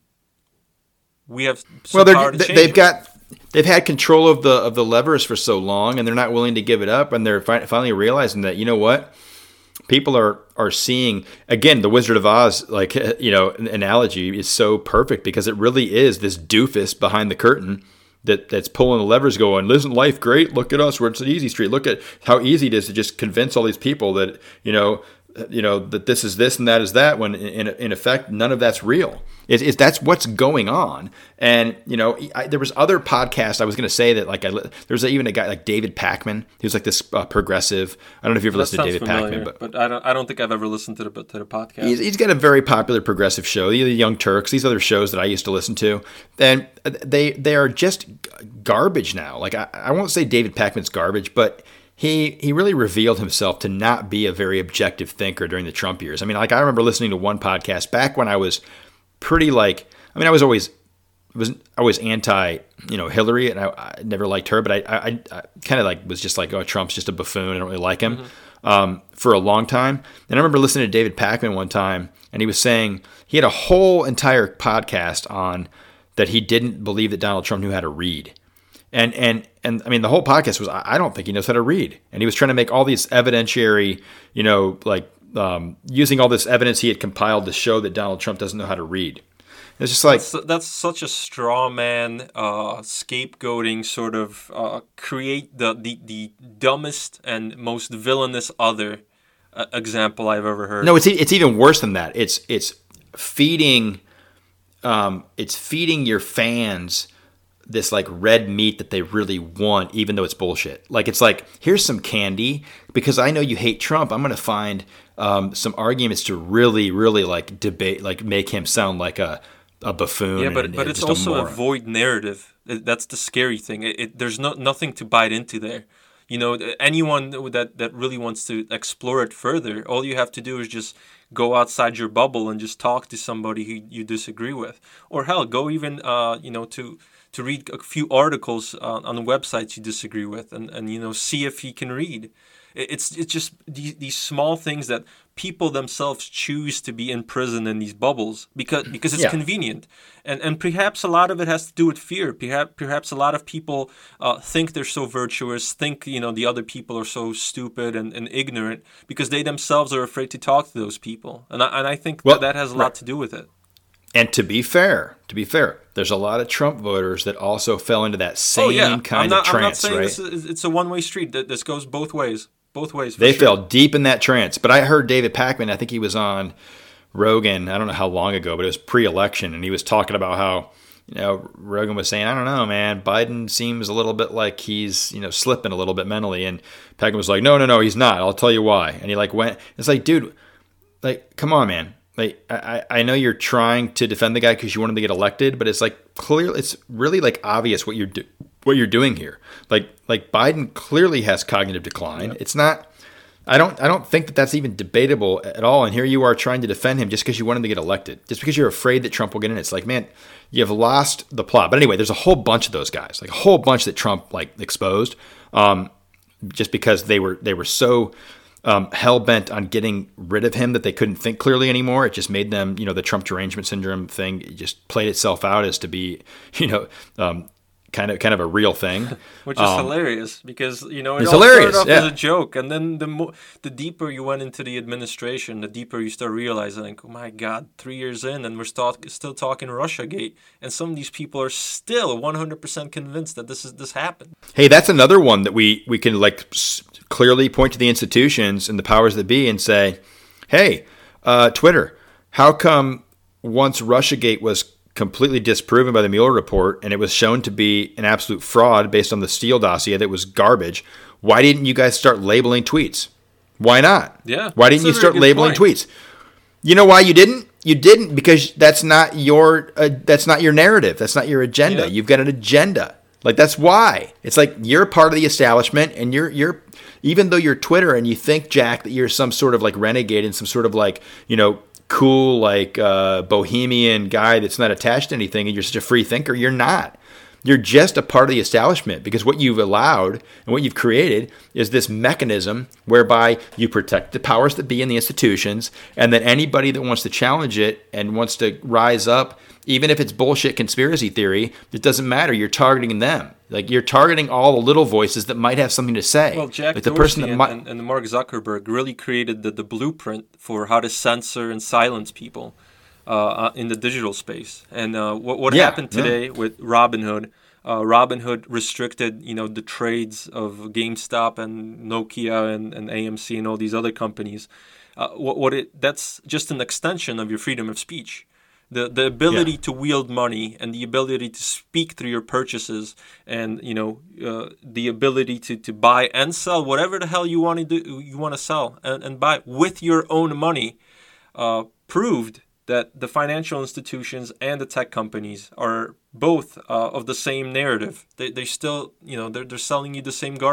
We have well, they're, they've it. got they've had control of the of the levers for so long, and they're not willing to give it up. And they're fi- finally realizing that you know what, people are are seeing again. The Wizard of Oz, like you know, analogy is so perfect because it really is this doofus behind the curtain that that's pulling the levers, going, "Isn't life great? Look at us. We're it's an easy street. Look at how easy it is to just convince all these people that you know." you know, that this is this and that is that, when in, in effect, none of that's real. It's, it's, that's what's going on. And, you know, I, there was other podcasts I was going to say that, like, I, there was even a guy like David Pakman. He was like this uh, progressive. I don't know if you've ever listened to David familiar, Pakman. But, but I don't I don't think I've ever listened to the, to the podcast. He's, he's got a very popular progressive show. The Young Turks, these other shows that I used to listen to. And they, they are just garbage now. Like, I, I won't say David Pakman's garbage, but he he really revealed himself to not be a very objective thinker during the Trump years. I mean, like I remember listening to one podcast back when I was pretty like, I mean, I was always was I was anti, you know, Hillary, and I, I never liked her, but I I, I kind of like was just like, oh, Trump's just a buffoon. I don't really like him mm-hmm. um, for a long time. And I remember listening to David Pakman one time, and he was saying he had a whole entire podcast on that he didn't believe that Donald Trump knew how to read. And and and I mean, the whole podcast was, I don't think he knows how to read. And he was trying to make all these evidentiary, you know, like um, using all this evidence he had compiled to show that Donald Trump doesn't know how to read. It's just like that's, that's such a straw man, uh, scapegoating sort of uh, create the, the the dumbest and most villainous other uh, example I've ever heard. No, it's it's even worse than that. It's it's feeding, um, it's feeding your fans this like red meat that they really want, even though it's bullshit. Like it's like, here's some candy because I know you hate Trump. I'm going to find um, some arguments to really, really like debate, like make him sound like a a buffoon. Yeah, but and, but and it's just also a, a void narrative. That's the scary thing. It, it, there's no nothing to bite into there. You know, anyone that that really wants to explore it further, all you have to do is just go outside your bubble and just talk to somebody who you disagree with, or hell, go even uh, you know to to read a few articles uh, on websites you disagree with, and, and you know see if he can read. It's it's just these, these small things that people themselves choose to be in prison in these bubbles because because it's yeah. convenient, and and perhaps a lot of it has to do with fear. Perhaps perhaps a lot of people uh, think they're so virtuous, think you know the other people are so stupid and, and ignorant because they themselves are afraid to talk to those people, and I, and I think well, that that has a right. lot to do with it. And to be fair, to be fair, there's a lot of Trump voters that also fell into that same oh, yeah. kind I'm not, of trance, I'm not saying right? this is, it's a one-way street. That this goes both ways. Both ways. For they sure. fell deep in that trance. But I heard David Pakman, I think he was on Rogan, I don't know how long ago, but it was pre-election, and he was talking about how, you know, Rogan was saying, I don't know, man, Biden seems a little bit like he's, you know, slipping a little bit mentally. And Pakman was like, no, no, no, he's not. I'll tell you why. And he like went, it's like, dude, like, come on, man. Like, I, I know you're trying to defend the guy because you want him to get elected, but it's like clear, it's really like obvious what you're do, what you're doing here. Like, like Biden clearly has cognitive decline. Yeah. It's not. I don't. I don't think that that's even debatable at all. And here you are trying to defend him just because you want him to get elected, just because you're afraid that Trump will get in. It's like, man, you've lost the plot. But anyway, there's a whole bunch of those guys, like a whole bunch that Trump like exposed, um, just because they were they were so. Um, hell-bent on getting rid of him that they couldn't think clearly anymore. It just made them, you know, the Trump derangement syndrome thing it just played itself out as to be, you know, um, kind of kind of a real thing. Which is um, hilarious because, you know, it it's all hilarious, started off yeah. as a joke. And then the mo- the deeper you went into the administration, the deeper you start realizing, like, oh my God, three years in and we're still, still talking Russiagate. And some of these people are still one hundred percent convinced that this is this happened. Hey, that's another one that we, we can, like, s- clearly point to the institutions and the powers that be and say, hey, uh, Twitter, how come once Russiagate was completely disproven by the Mueller report and it was shown to be an absolute fraud based on the Steele dossier that was garbage, why didn't you guys start labeling tweets? Why not? Yeah. Why didn't you start labeling point. tweets? You know why you didn't? You didn't because that's not your uh, that's not your narrative. That's not your agenda. Yeah. You've got an agenda. Like that's why. It's like you're part of the establishment and you're you're even though you're Twitter and you think, Jack, that you're some sort of like renegade and some sort of like, you know, cool, like uh, bohemian guy that's not attached to anything and you're such a free thinker, you're not. You're just a part of the establishment because what you've allowed and what you've created is this mechanism whereby you protect the powers that be in the institutions and that anybody that wants to challenge it and wants to rise up, even if it's bullshit conspiracy theory, it doesn't matter. You're targeting them. Like you're targeting all the little voices that might have something to say. Well, Jack like the Dorsey person that and, might... and, and Mark Zuckerberg really created the, the blueprint for how to censor and silence people uh, in the digital space. And uh, what what yeah, happened today yeah. with Robinhood? Uh, Robinhood restricted, you know, the trades of GameStop and Nokia and, and A M C and all these other companies. Uh, what what it that's just an extension of your freedom of speech. The the ability yeah. to wield money and the ability to speak through your purchases and you know uh, the ability to, to buy and sell whatever the hell you want to do you want to sell and, and buy with your own money uh, proved that the financial institutions and the tech companies are both uh, of the same narrative. They they still you know they're they're selling you the same garbage.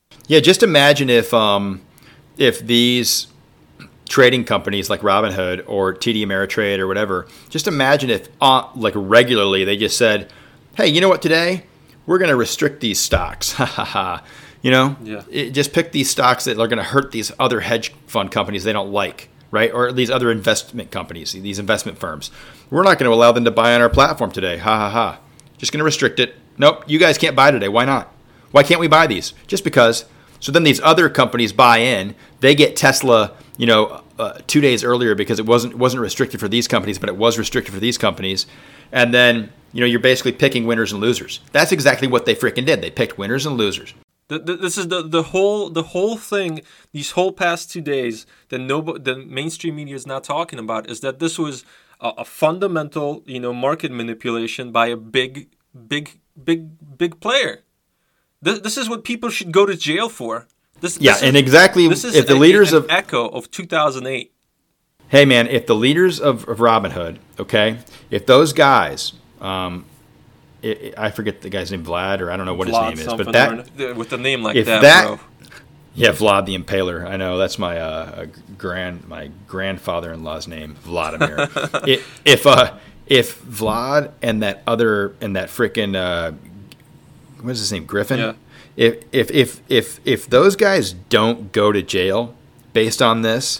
Yeah, just imagine if um, if these trading companies like Robinhood or T D Ameritrade or whatever, just imagine if uh, like regularly they just said, hey, you know what, today we're going to restrict these stocks. Ha ha ha. You know, Yeah. it, just pick these stocks that are going to hurt these other hedge fund companies they don't like, right? Or these other investment companies, these investment firms. We're not going to allow them to buy on our platform today. Ha ha ha. Just going to restrict it. Nope, you guys can't buy today. Why not? Why can't we buy these? Just because. So then these other companies buy in. They get Tesla, you know, uh, two days earlier because it wasn't wasn't restricted for these companies, but it was restricted for these companies. And then, you know, you're basically picking winners and losers. That's exactly what they freaking did. They picked winners and losers. The, the, this is the, the whole the whole thing. These whole past two days that no the mainstream media is not talking about is that this was a, a fundamental, you know, market manipulation by a big big big big player. This, this is what people should go to jail for. This, yeah, this and is, exactly this is if the a, leaders an of echo of two thousand eight. Hey man, if the leaders of, of Robinhood, okay, if those guys. Um, It, I forget the guy's name, Vlad, or I don't know what Vlad his name is, but that or, with a name like if that, that bro. Yeah, Vlad the Impaler. I know that's my uh, grand my grandfather-in-law's name, Vladimir. it, if uh if Vlad and that other and that frickin' uh, what's his name, Griffin? Yeah. If if if if if those guys don't go to jail based on this,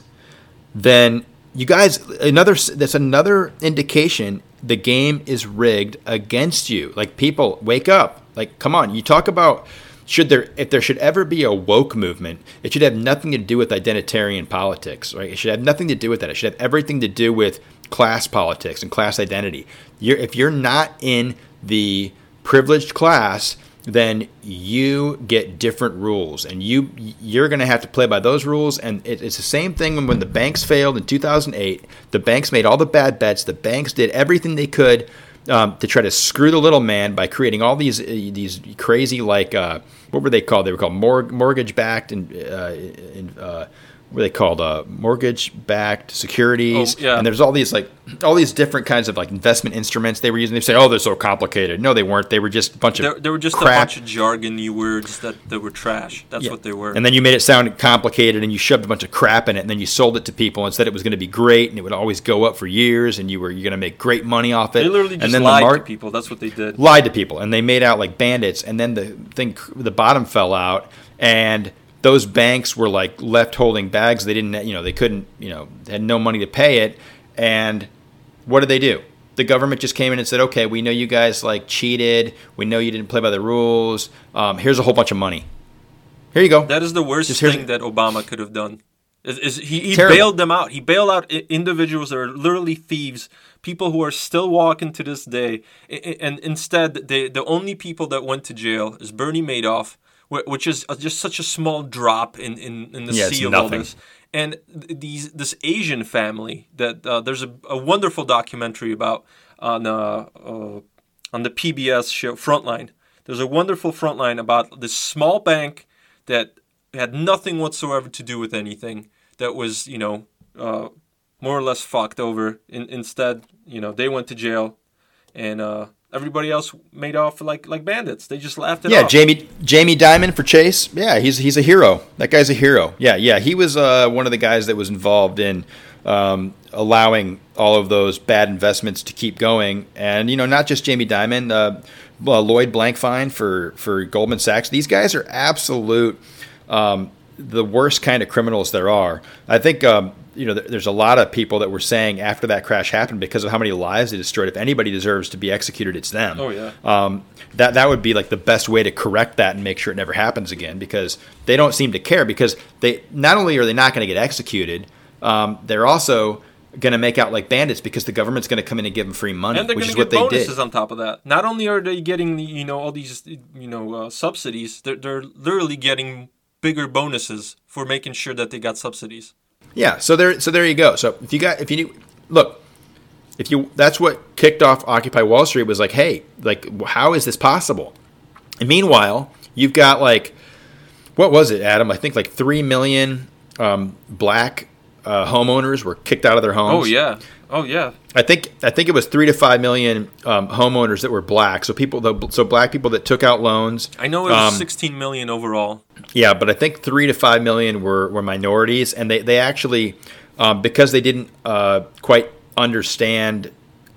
then you guys another that's another indication the game is rigged against you. Like, people, wake up. Like, come on. You talk about should there if there should ever be a woke movement, it should have nothing to do with identitarian politics, right? It should have nothing to do with that. It should have everything to do with class politics and class identity. You're, if you're not in the privileged class, then you get different rules, and you you're going to have to play by those rules. And it, it's the same thing when, when the banks failed in two thousand eight. The banks made all the bad bets. The banks did everything they could um, to try to screw the little man by creating all these uh, these crazy, like uh, what were they called? They were called mor- mortgage backed and uh, in, uh, what were they called? Uh, mortgage backed securities. Oh, yeah. And there's all these like all these different kinds of like investment instruments they were using. They say, oh, they're so complicated. No, they weren't. They were just a bunch of They, they were just crap. a bunch of jargony words that, that were trash. That's Yeah. what they were. And then you made it sound complicated, and you shoved a bunch of crap in it, and then you sold it to people and said it was going to be great, and it would always go up for years, and you were you're going to make great money off it. They literally just and then lied the mar- to people. That's what they did. lied to people, and they made out like bandits. And then the thing, the bottom fell out, and those banks were like left holding bags. They didn't, you know, they couldn't, you know, they had no money to pay it. And what did they do? The government just came in and said, okay, we know you guys like cheated. We know you didn't play by the rules. Um, here's a whole bunch of money. Here you go. That is the worst Just here's- thing that Obama could have done. Is, is he, he Terrible. bailed them out. He bailed out i- individuals that are literally thieves, people who are still walking to this day. I- I- And instead, they, the only people that went to jail is Bernie Madoff, wh- which is just such a small drop in, in, in the Yeah, it's sea of all nothing. this. And th- these this Asian family that uh, there's a, a wonderful documentary about on uh, uh, on the P B S show Frontline. There's a wonderful Frontline about this small bank that had nothing whatsoever to do with anything. That was, you know, uh, more or less fucked over. In, instead, you know, they went to jail, and uh, everybody else made off like like bandits. They just laughed it Yeah, off. Jamie Jamie Dimon for Chase. Yeah, he's he's a hero. That guy's a hero. Yeah, yeah. He was uh, one of the guys that was involved in um, allowing all of those bad investments to keep going. And, you know, not just Jamie Dimon, uh, well, Lloyd Blankfein for, for Goldman Sachs. These guys are absolute um, the worst kind of criminals there are. I think um, you know, there's a lot of people that were saying after that crash happened, because of how many lives they destroyed, if anybody deserves to be executed, it's them. Oh, yeah. Um, that that would be like the best way to correct that and make sure it never happens again, because they don't seem to care, because they not only are they not going to get executed, um, they're also going to make out like bandits because the government's going to come in and give them free money, And they're which going is to what get they bonuses did. on top of that. Not only are they getting the, you know, all these, you know, uh, subsidies, they're, they're literally getting bigger bonuses for making sure that they got subsidies. Yeah, so there, so there you go. So if you got, if you need, look, if you, that's what kicked off Occupy Wall Street, was like, hey, like, how is this possible? And meanwhile, you've got like, what was it, Adam? I think like three million um, black uh, homeowners were kicked out of their homes. Oh yeah, oh yeah. I think I think it was three to five million um, homeowners that were black. So people, so black people that took out loans. I know it was um, sixteen million overall. Yeah, but I think three to five million were, were minorities, and they they actually um, because they didn't uh, quite understand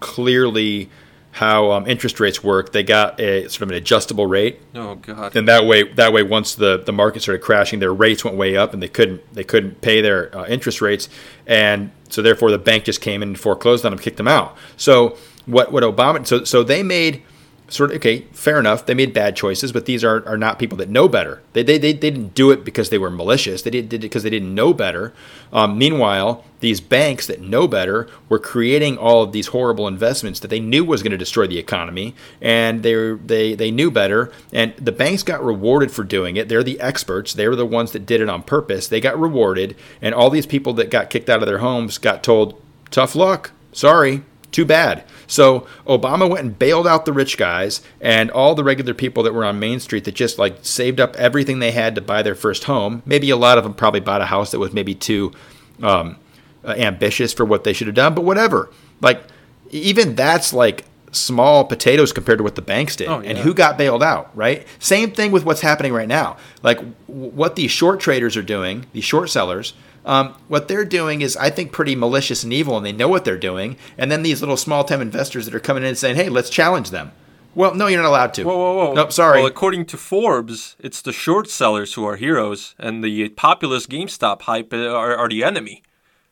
clearly how um, interest rates work, they got a sort of an adjustable rate. Oh God! And that way, that way, once the, the market started crashing, their rates went way up, and they couldn't they couldn't pay their uh, interest rates, and so therefore the bank just came in and foreclosed on them, kicked them out. So what what Obama so so they made sort of okay, fair enough, they made bad choices, but these are, are not people that know better. They, they they they didn't do it because they were malicious. They did, did it because they didn't know better. Um, meanwhile, these banks that know better were creating all of these horrible investments that they knew was going to destroy the economy, and they they they knew better. And the banks got rewarded for doing it. They're the experts. They were the ones that did it on purpose. They got rewarded, and all these people that got kicked out of their homes got told, "Tough luck. Sorry. Too bad." So Obama went and bailed out the rich guys and all the regular people that were on Main Street that just like saved up everything they had to buy their first home. Maybe a lot of them probably bought a house that was maybe too um, uh, ambitious for what they should have done, but whatever. Like even that's like small potatoes compared to what the banks did. Oh, yeah. And who got bailed out, right? Same thing with what's happening right now. Like w- what these short traders are doing, these short sellers, Um, what they're doing is, I think, pretty malicious and evil, and they know what they're doing. And then these little small-time investors that are coming in and saying, hey, let's challenge them. Well, no, you're not allowed to. Whoa, whoa, whoa. Nope, sorry. Well, according to Forbes, it's the short sellers who are heroes, and the populist GameStop hype are, are the enemy.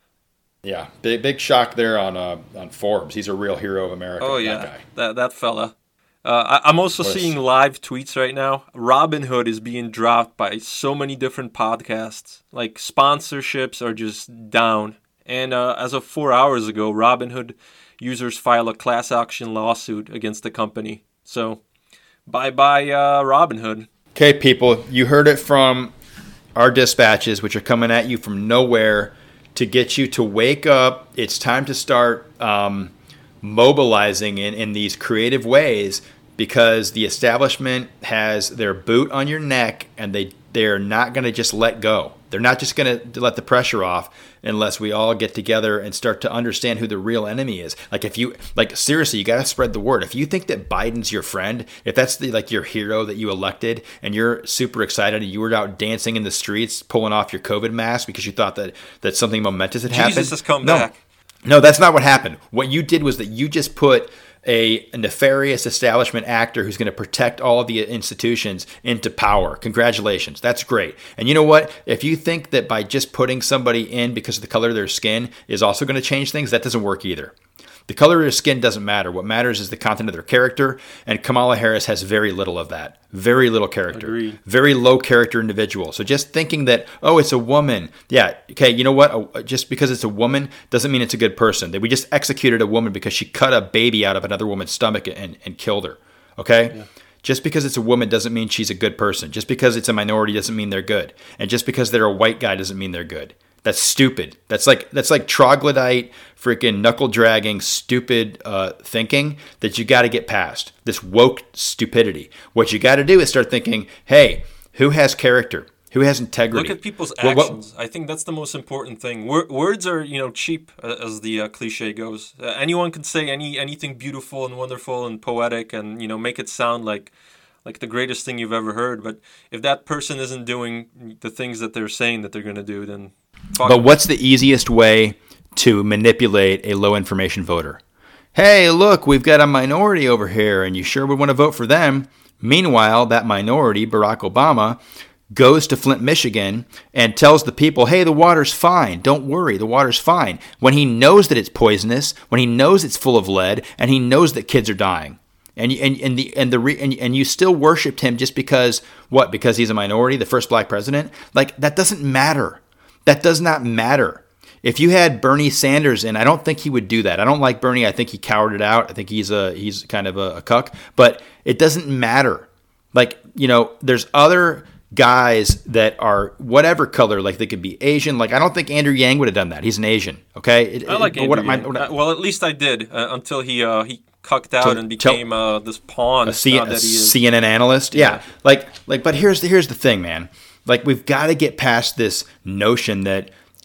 Yeah, big big shock there on uh, on Forbes. He's a real hero of America. Oh, that yeah, guy. that, that fella. Uh, I, I'm also seeing live tweets right now. Robinhood is being dropped by so many different podcasts. Like, sponsorships are just down. And uh, as of four hours ago, Robinhood users file a class action lawsuit against the company. So, bye-bye, uh, Robinhood. Okay, people, you heard it from our dispatches, which are coming at you from nowhere to get you to wake up. It's time to start um, mobilizing in, in these creative ways, because the establishment has their boot on your neck, and they, they're not going to just let go. They're not just going to let the pressure off unless we all get together and start to understand who the real enemy is. Like if you, like seriously, you got to spread the word. If you think that Biden's your friend, if that's the, like your hero that you elected, and you're super excited and you were out dancing in the streets, pulling off your COVID mask because you thought that, that something momentous had happened. Jesus has come no, back. No, that's not what happened. What you did was that you just put a nefarious establishment actor who's going to protect all of the institutions into power. Congratulations. That's great. And you know what? If you think that by just putting somebody in because of the color of their skin is also going to change things, that doesn't work either. The color of their skin doesn't matter. What matters is the content of their character, and Kamala Harris has very little of that. Very little character. Agreed. Very low character individual. So just thinking that, oh, it's a woman. Yeah, okay, you know what? Just because it's a woman doesn't mean it's a good person. That we just executed a woman because she cut a baby out of another woman's stomach and, and killed her. Okay? Yeah. Just because it's a woman doesn't mean she's a good person. Just because it's a minority doesn't mean they're good. And just because they're a white guy doesn't mean they're good. That's stupid. That's like that's like troglodyte, freaking knuckle dragging, stupid uh, thinking that you got to get past. This woke stupidity. What you got to do is start thinking, hey, who has character? Who has integrity? Look at people's What- what- actions. I think that's the most important thing. Wor- words are, you know, cheap, uh, as the uh, cliche goes. Uh, anyone can say any anything beautiful and wonderful and poetic, and you know, make it sound like like the greatest thing you've ever heard. But if that person isn't doing the things that they're saying that they're going to do, then fuck. But what's the easiest way to manipulate a low information voter? Hey, look, we've got a minority over here, and you sure would want to vote for them. Meanwhile, that minority, Barack Obama, goes to Flint, Michigan, and tells the people, hey, the water's fine. Don't worry, the water's fine. When he knows that it's poisonous, when he knows it's full of lead, and he knows that kids are dying. And and and the and the re, and, and you still worshipped him just because what? Because he's a minority, the first black president? Like, that doesn't matter. That does not matter. If you had Bernie Sanders in, I don't think he would do that. I don't like Bernie. I think he cowered it out. I think he's a he's kind of a, a cuck. But it doesn't matter. Like, you know, there's other guys that are whatever color, like they could be Asian. Like, I don't think Andrew Yang would have done that. He's an Asian. Okay, it, I like it, Andrew what am I- Yang. what am I- Uh, well, at least I did uh, until he uh, he cucked out So- and became uh, this pawn a, C- uh, a that he is. C N N analyst. Yeah. Yeah. Like, like, but here's the, here's the thing, man. Like, we've got to get past this notion that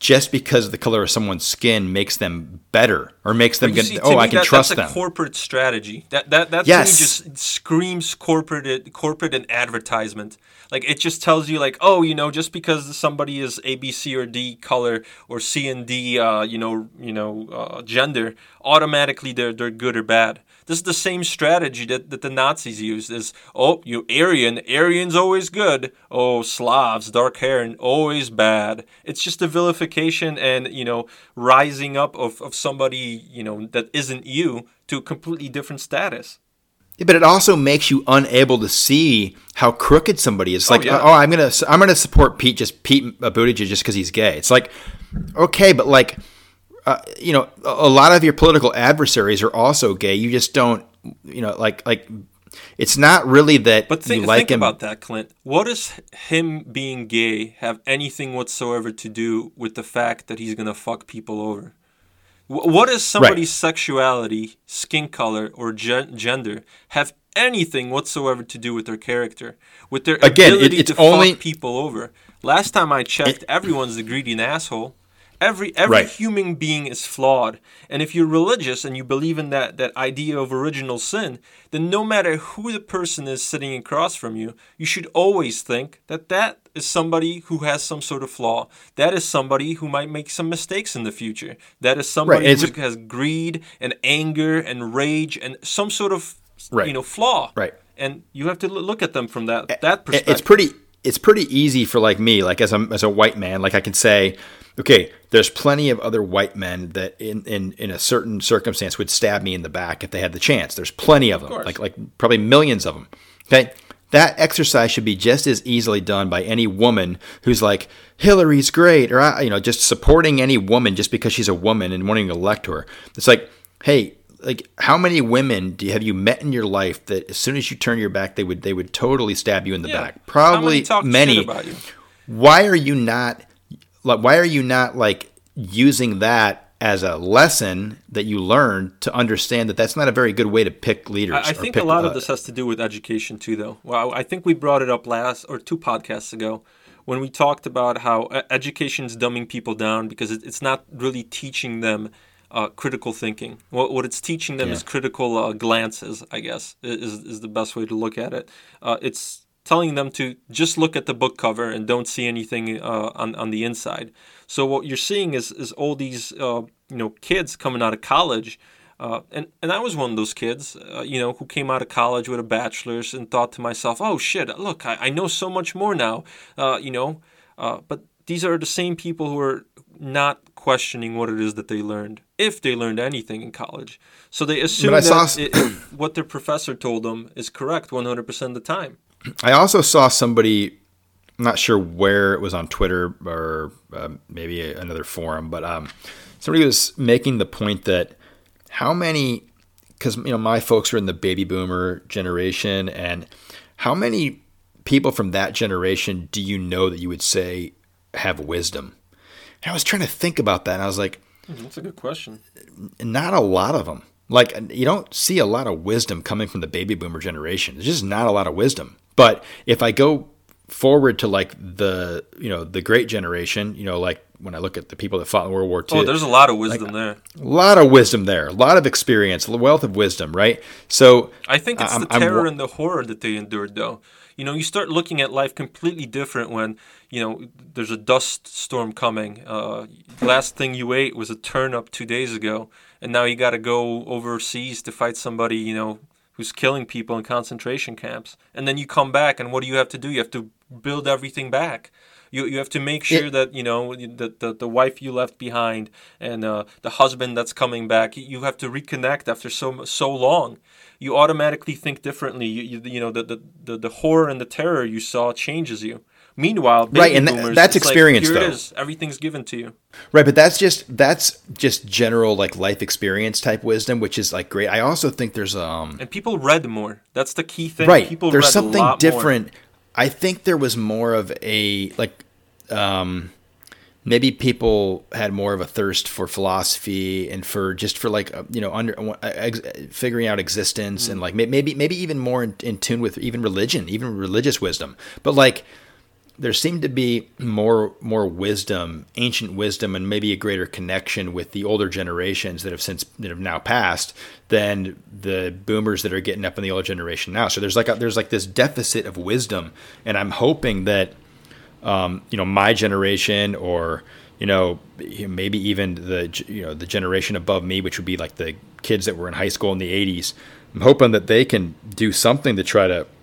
just because the color of someone's skin makes them better or makes them But get, see, to oh, me, I can that, trust that's a them. corporate strategy. That that that Yes. to me just screams corporate corporate and advertisement. Like it just tells you like, oh, you know, just because somebody is A, B, C, or D color or C and D, uh, you know, you know, uh, gender, automatically they're they're good or bad. This is the same strategy that, that the Nazis used is, oh, you Aryan, Aryan's always good. Oh, Slavs, dark hair, and always bad. It's just a vilification and, you know, rising up of, of somebody, you know, that isn't you to a completely different status. Yeah, but it also makes you unable to see how crooked somebody is. It's like, Oh, yeah. oh, I'm gonna I'm gonna support Pete just Pete Buttigieg just because he's gay. It's like, okay, but like, uh, you know, a, a lot of your political adversaries are also gay. You just don't, you know, like like, it's not really that But think, you like think him. about that, Clint. What does him being gay have anything whatsoever to do with the fact that he's gonna fuck people over? What does somebody's sexuality, skin color, or gen- gender have anything whatsoever to do with their character, with their Again, it- ability it's to only- fuck people over? Last time I checked, everyone's a greedy asshole. Every every Right. human being is flawed, and if you're religious and you believe in that that idea of original sin, then no matter who the person is sitting across from you, you should always think that that is somebody who has some sort of flaw. That is somebody who might make some mistakes in the future. That is somebody Right, who it's- has greed and anger and rage and some sort of Right. you know flaw. Right. And you have to l- look at them from that that perspective. It's pretty it's pretty easy for like me, like as a as a white man, like I can say, okay, there's plenty of other white men that in, in, in a certain circumstance would stab me in the back if they had the chance. There's plenty of them, course. like like probably millions of them. Okay, that exercise should be just as easily done by any woman who's like, Hillary's great, or you know, just supporting any woman just because she's a woman and wanting to elect her. It's like, hey, like how many women do you, have you met in your life that as soon as you turn your back, they would they would totally stab you in the Yeah. back? How Probably many talk many. shit about you? Why are you not like why are you not like using that as a lesson that you learned to understand that that's not a very good way to pick leaders? I, I or think pick, a lot uh, of this has to do with education too, though. Well, I think we brought it up last or two podcasts ago when we talked about how uh, education's dumbing people down because it, it's not really teaching them uh, critical thinking. What what it's teaching them Yeah. is critical uh, glances, I guess, is is the best way to look at it. Uh, it's telling them to just look at the book cover and don't see anything uh, on on the inside. So what you're seeing is is all these uh, you know kids coming out of college. Uh, and, and I was one of those kids, uh, you know, who came out of college with a bachelor's and thought to myself, oh, shit, look, I, I know so much more now, uh, you know. Uh, but these are the same people who are not questioning what it is that they learned, if they learned anything in college. So they assume I that saw s- it, what their professor told them is correct one hundred percent of the time. I also saw somebody, I'm not sure where it was on Twitter or um, maybe another forum, but um, somebody was making the point that how many, because you know my folks are in the baby boomer generation, and how many people from that generation do you know that you would say have wisdom? And I was trying to think about that, and I was like, That's a good question. not a lot of them. Like, you don't see a lot of wisdom coming from the baby boomer generation. There's just not a lot of wisdom. But if I go forward to like the, you know, the great generation, you know, like when I look at the people that fought in World War Two, Oh, there's a lot of wisdom there. a lot of wisdom there, a lot of experience, a wealth of wisdom, right? So I think it's I'm- the I'm terror wa- and the horror that they endured, though. You know, you start looking at life completely different when, you know, there's a dust storm coming. Uh, last thing you ate was a turnip two days ago, and now you got to go overseas to fight somebody, you know, who's killing people in concentration camps. And then you come back, and what do you have to do? You have to build everything back. You you have to make sure It- that, you know, the, the, the wife you left behind and uh, the husband that's coming back, you have to reconnect after so so long. You automatically think differently. You you, you know, the, the, the, the horror and the terror you saw changes you. Meanwhile, baby Right, and tha- boomers, that's it's experience, like, here though. it is. Everything's given to you. Right, but that's just that's just general like life experience type wisdom, which is like great. I also think there's um And people read more. That's the key thing. right. People There's read a something lot more. different. I think there was more of a like um maybe people had more of a thirst for philosophy and for just for like uh, you know under uh, ex, figuring out existence Mm. and like may- maybe maybe even more in, in tune with even religion, even religious wisdom. But like there seemed to be more more wisdom, ancient wisdom, and maybe a greater connection with the older generations that have since that have now passed than the boomers that are getting up in the older generation now. So there's like a, there's like this deficit of wisdom, and I'm hoping that um, you know my generation or you know maybe even the you know the generation above me, which would be like the kids that were in high school in the eighties. I'm hoping that they can do something to try to.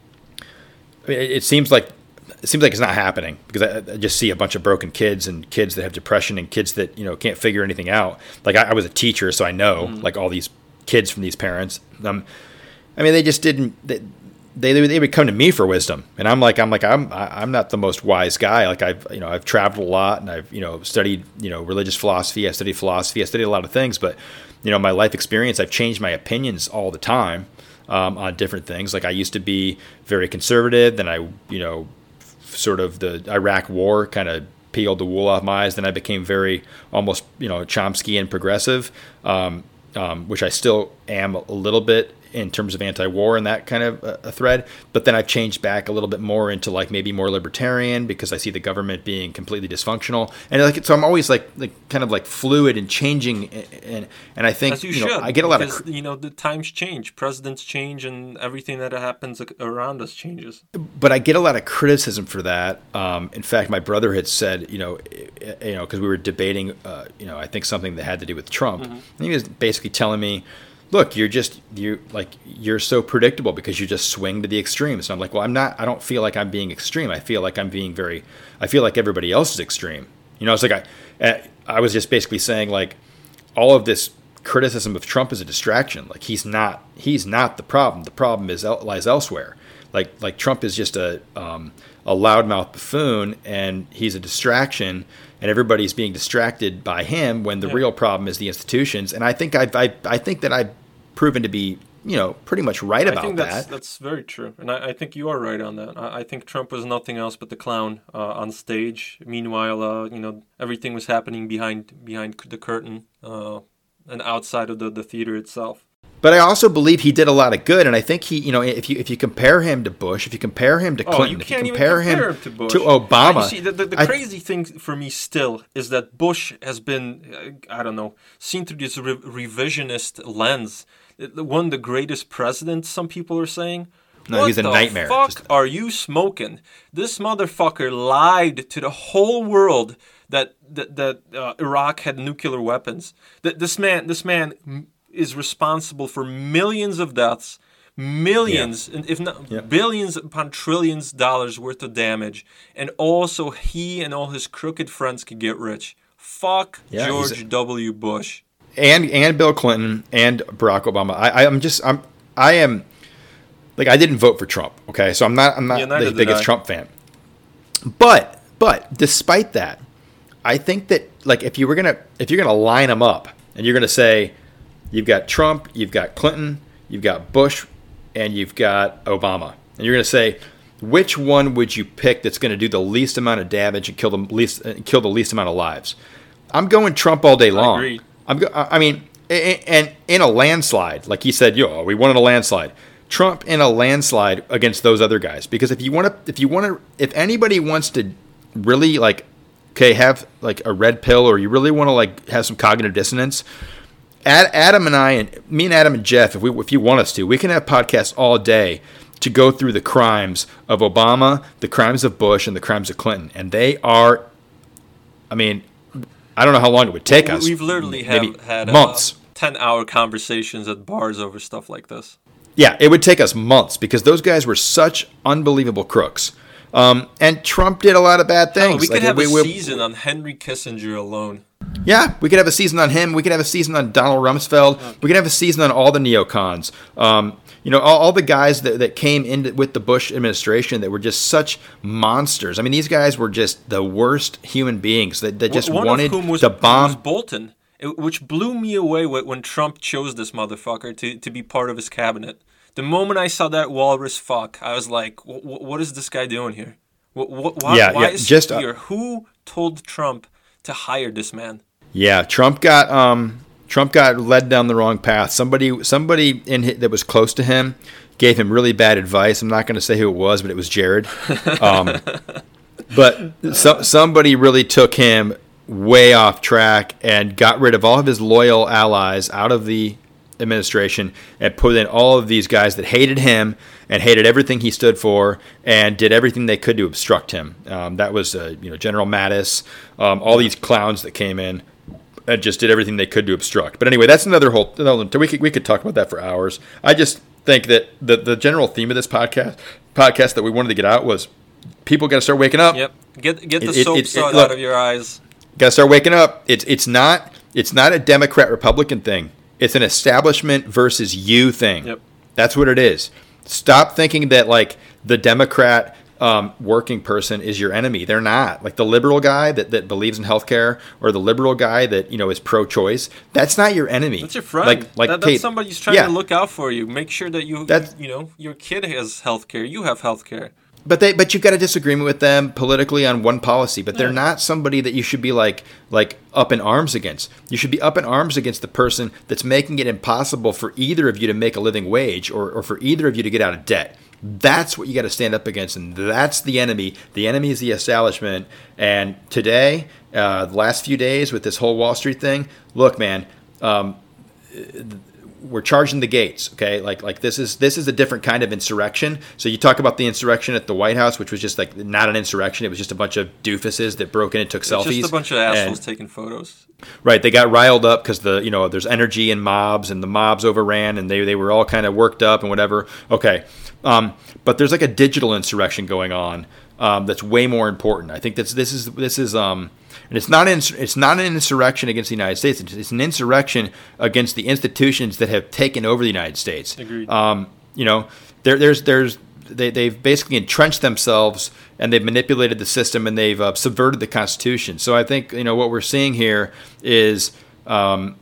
I mean, it seems like it seems like it's not happening because I, I just see a bunch of broken kids and kids that have depression and kids that you know can't figure anything out. Like I, I was a teacher, so I know mm. like all these kids from these parents. Um, I mean, they just didn't. They, they they would come to me for wisdom, and I'm like I'm like I'm I'm not the most wise guy. Like I've you know I've traveled a lot and I've you know studied you know religious philosophy. I studied philosophy. I studied a lot of things, but you know my life experience. I've changed my opinions all the time. Um, on different things. Like I used to be very conservative, then I, you know, sort of the Iraq war kind of peeled the wool off my eyes. Then I became very almost, you know, Chomsky and progressive, um, um, which I still am a little bit in terms of anti-war and that kind of a, a thread. But then I've changed back a little bit more into like maybe more libertarian because I see the government being completely dysfunctional. And like so I'm always like like kind of like fluid and changing and and I think As you, you know should, I get a lot because, of you know the times change, presidents change, and everything that happens around us changes. But I get a lot of criticism for that. Um, in fact, my brother had said, you know, you know, because we were debating, uh, you know, I think something that had to do with Trump. Mm-hmm. And he was basically telling me, look, you're just you like you're so predictable because you just swing to the extremes. And I'm like, well, I'm not. I don't feel like I'm being extreme. I feel like I'm being very. I feel like everybody else is extreme. You know, it's like I, I was just basically saying like, all of this criticism of Trump is a distraction. Like he's not. He's not the problem. The problem is lies elsewhere. Like like Trump is just a um, a loudmouth buffoon, and he's a distraction. And everybody's being distracted by him when the yeah. real problem is the institutions. And I think I've, I, I think that I've proven to be, you know, pretty much right about I think that's, that. That's very true. And I, I think you are right on that. I, I think Trump was nothing else but the clown uh, on stage. Meanwhile, uh, you know, everything was happening behind behind the curtain uh, and outside of the, the theater itself. But I also believe he did a lot of good, and I think he, you know, if you if you compare him to Bush, if you compare him to Clinton, oh, you if can't you compare, even compare him, him to, Bush. to Obama, you see, the, the, the I, crazy thing for me still is that Bush has been, I don't know, seen through this re- revisionist lens. One of the greatest presidents, some people are saying. No, what he's a the nightmare. Fuck Just... are you smoking? This motherfucker lied to the whole world that that, that uh, Iraq had nuclear weapons. That this man, this man. is responsible for millions of deaths, millions, yeah. if not yeah. billions upon trillions dollars worth of damage, and also he and all his crooked friends could get rich. Fuck yeah, George a, W. Bush and and Bill Clinton and Barack Obama. I, I'm just I'm I am like I didn't vote for Trump. Okay, so I'm not I'm not yeah, the biggest I. Trump fan. But but despite that, I think that like if you were gonna if you're gonna line them up and you're gonna say. You've got Trump, you've got Clinton, you've got Bush, and you've got Obama. And you're going to say, which one would you pick that's going to do the least amount of damage and kill the least uh, kill the least amount of lives? I'm going Trump all day long. I agree. I'm go- I mean, and in a landslide, like he said, yo, we won in a landslide. Trump in a landslide against those other guys. Because if you want to, if you want to, if anybody wants to really like, okay, have like a red pill, or you really want to like have some cognitive dissonance. Adam and I, and me and Adam and Jeff, if we, if you want us to, we can have podcasts all day to go through the crimes of Obama, the crimes of Bush, and the crimes of Clinton. And they are, I mean, I don't know how long it would take us. We've literally have had months. Uh, ten-hour conversations at bars over stuff like this. Yeah, it would take us months because those guys were such unbelievable crooks. Um, and Trump did a lot of bad things. Oh, we could like, have we, a we, season on Henry Kissinger alone. Yeah, we could have a season on him. We could have a season on Donald Rumsfeld. Okay. We could have a season on all the neocons. Um, you know, all, all the guys that, that came in with the Bush administration that were just such monsters. I mean, these guys were just the worst human beings that, that just One wanted of whom was, to bomb. Was Bolton, which blew me away when Trump chose this motherfucker to, to be part of his cabinet. The moment I saw that walrus fuck, I was like, what is this guy doing here? Why, yeah, why yeah, is just, he here? Uh, Who told Trump to hire this man? Yeah, Trump got um, Trump got led down the wrong path. Somebody somebody in his, that was close to him gave him really bad advice. I'm not going to say who it was, but it was Jared. Um, but so, somebody really took him way off track and got rid of all of his loyal allies out of the administration and put in all of these guys that hated him and hated everything he stood for and did everything they could to obstruct him. Um, that was uh, you know General Mattis, um, all these clowns that came in and just did everything they could to obstruct. But anyway, that's another whole. We could we could talk about that for hours. I just think that the the general theme of this podcast podcast that we wanted to get out was people got to start waking up. Yep, get get the It- it- soap it- salt look, out of your eyes. Got to start waking up. It's it's not it's not a Democrat Republican thing. It's an establishment versus you thing. Yep. That's what it is. Stop thinking that like the Democrat um, working person is your enemy. They're not. Like the liberal guy that, that believes in healthcare or the liberal guy that you know is pro-choice. That's not your enemy. That's your friend. Like like that, that's Kate, somebody who's trying yeah. to look out for you. Make sure that you That's- you know your kid has health care. You have health care. But they, but you've got a disagreement with them politically on one policy. But they're Yeah. not somebody that you should be like, like up in arms against. You should be up in arms against the person that's making it impossible for either of you to make a living wage, or, or for either of you to get out of debt. That's what you got to stand up against, and that's the enemy. The enemy is the establishment. And today, uh, the last few days with this whole Wall Street thing, look, man. Um, we're charging the gates, okay? Like like this is this is a different kind of insurrection. So you talk about the insurrection at the White House, which was just like not an insurrection. It was just a bunch of doofuses that broke in and took It's selfies. just a bunch of assholes And- taking photos. Right, they got riled up because the you know there's energy in mobs and the mobs overran and they they were all kind of worked up and whatever. Okay, um, but there's like a digital insurrection going on um, that's way more important. I think that's this is this is um, and it's not in, it's not an insurrection against the United States. It's, it's an insurrection against the institutions that have taken over the United States. Agreed. Um, you know, there there's there's they they've basically entrenched themselves and they've manipulated the system and they've uh, subverted the Constitution. So I think you know what we're seeing here is um,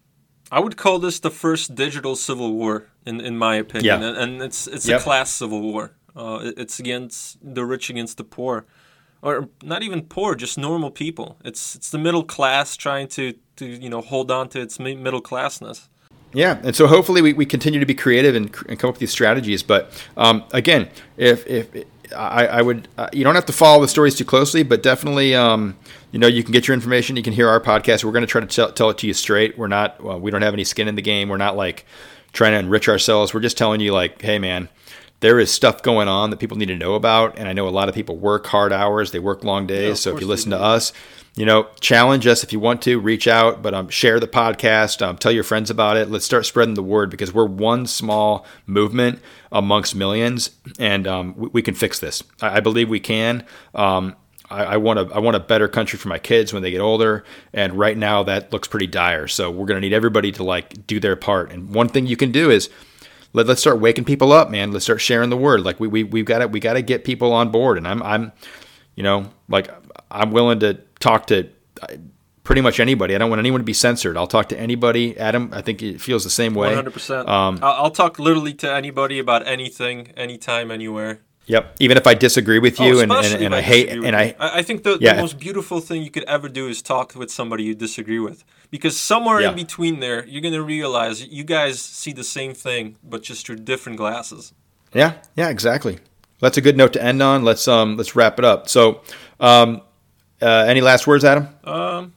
I would call this the first digital civil war, in, in my opinion, Yeah. and, and it's it's Yep. a class civil war. Uh, it- it's against the rich against the poor, or not even poor, just normal people. It's it's the middle class trying to, to you know hold on to its mi- middle classness. Yeah, and so hopefully we, we continue to be creative and, and come up with these strategies. But um, again, if if I, I would, uh, you don't have to follow the stories too closely, but definitely, um, you know, you can get your information. You can hear our podcast. We're going to try to tell, tell it to you straight. We're not, well, we don't have any skin in the game. We're not like trying to enrich ourselves. We're just telling you, like, hey, man, there is stuff going on that people need to know about. And I know a lot of people work hard hours. They work long days. Yeah, of so if course you they listen do. to us, you know, challenge us if you want to, reach out, but um, share the podcast, um, tell your friends about it. Let's start spreading the word because we're one small movement amongst millions, and um, we, we can fix this. I, I believe we can. Um, I, I want a I want a better country for my kids when they get older, and right now that looks pretty dire. So we're gonna need everybody to like do their part. And one thing you can do is let, let's start waking people up, man. Let's start sharing the word. Like we we we've got to we got to get people on board. And I'm I'm, you know, like I'm willing to talk to pretty much anybody. I don't want anyone to be censored. I'll talk to anybody. Adam, I think it feels the same way. One hundred percent. Um, I'll I'll talk literally to anybody about anything, anytime, anywhere. Yep. Even if I disagree with you Oh, and, and, especially and if I hate disagree and with I you. I I think the, Yeah. the most beautiful thing you could ever do is talk with somebody you disagree with, because somewhere Yeah. in between there, you're gonna realize you guys see the same thing, but just through different glasses. Yeah, yeah, exactly. That's a good note to end on. Let's um let's wrap it up. So, um, uh, any last words, Adam? Um,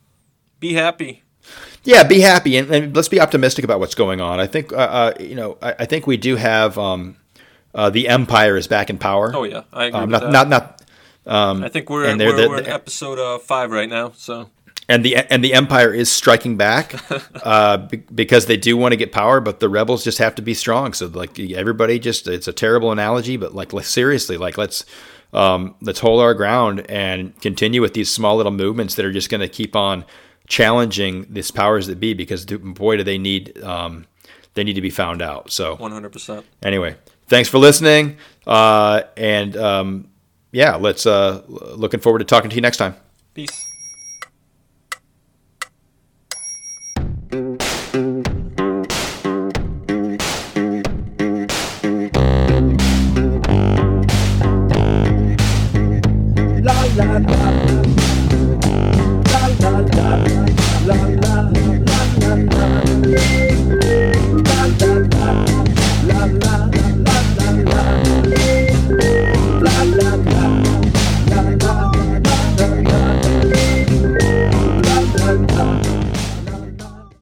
be happy. Yeah, be happy and, and let's be optimistic about what's going on. I think uh, uh you know I, I think we do have um uh, the empire is back in power. Oh yeah, I agree um, with not, that. not not um I think we're and they're we're, the- we're in the- episode uh, five right now. So and the and the empire is striking back uh, be, because they do want to get power, but the rebels just have to be strong. So like everybody, just it's a terrible analogy, but like, like seriously, like let's um, let's hold our ground and continue with these small little movements that are just going to keep on challenging these powers that be, because boy, do they need um, they need to be found out. So one hundred percent. anyway, thanks for listening, uh, and um, yeah, let's uh, looking forward to talking to you next time. Peace.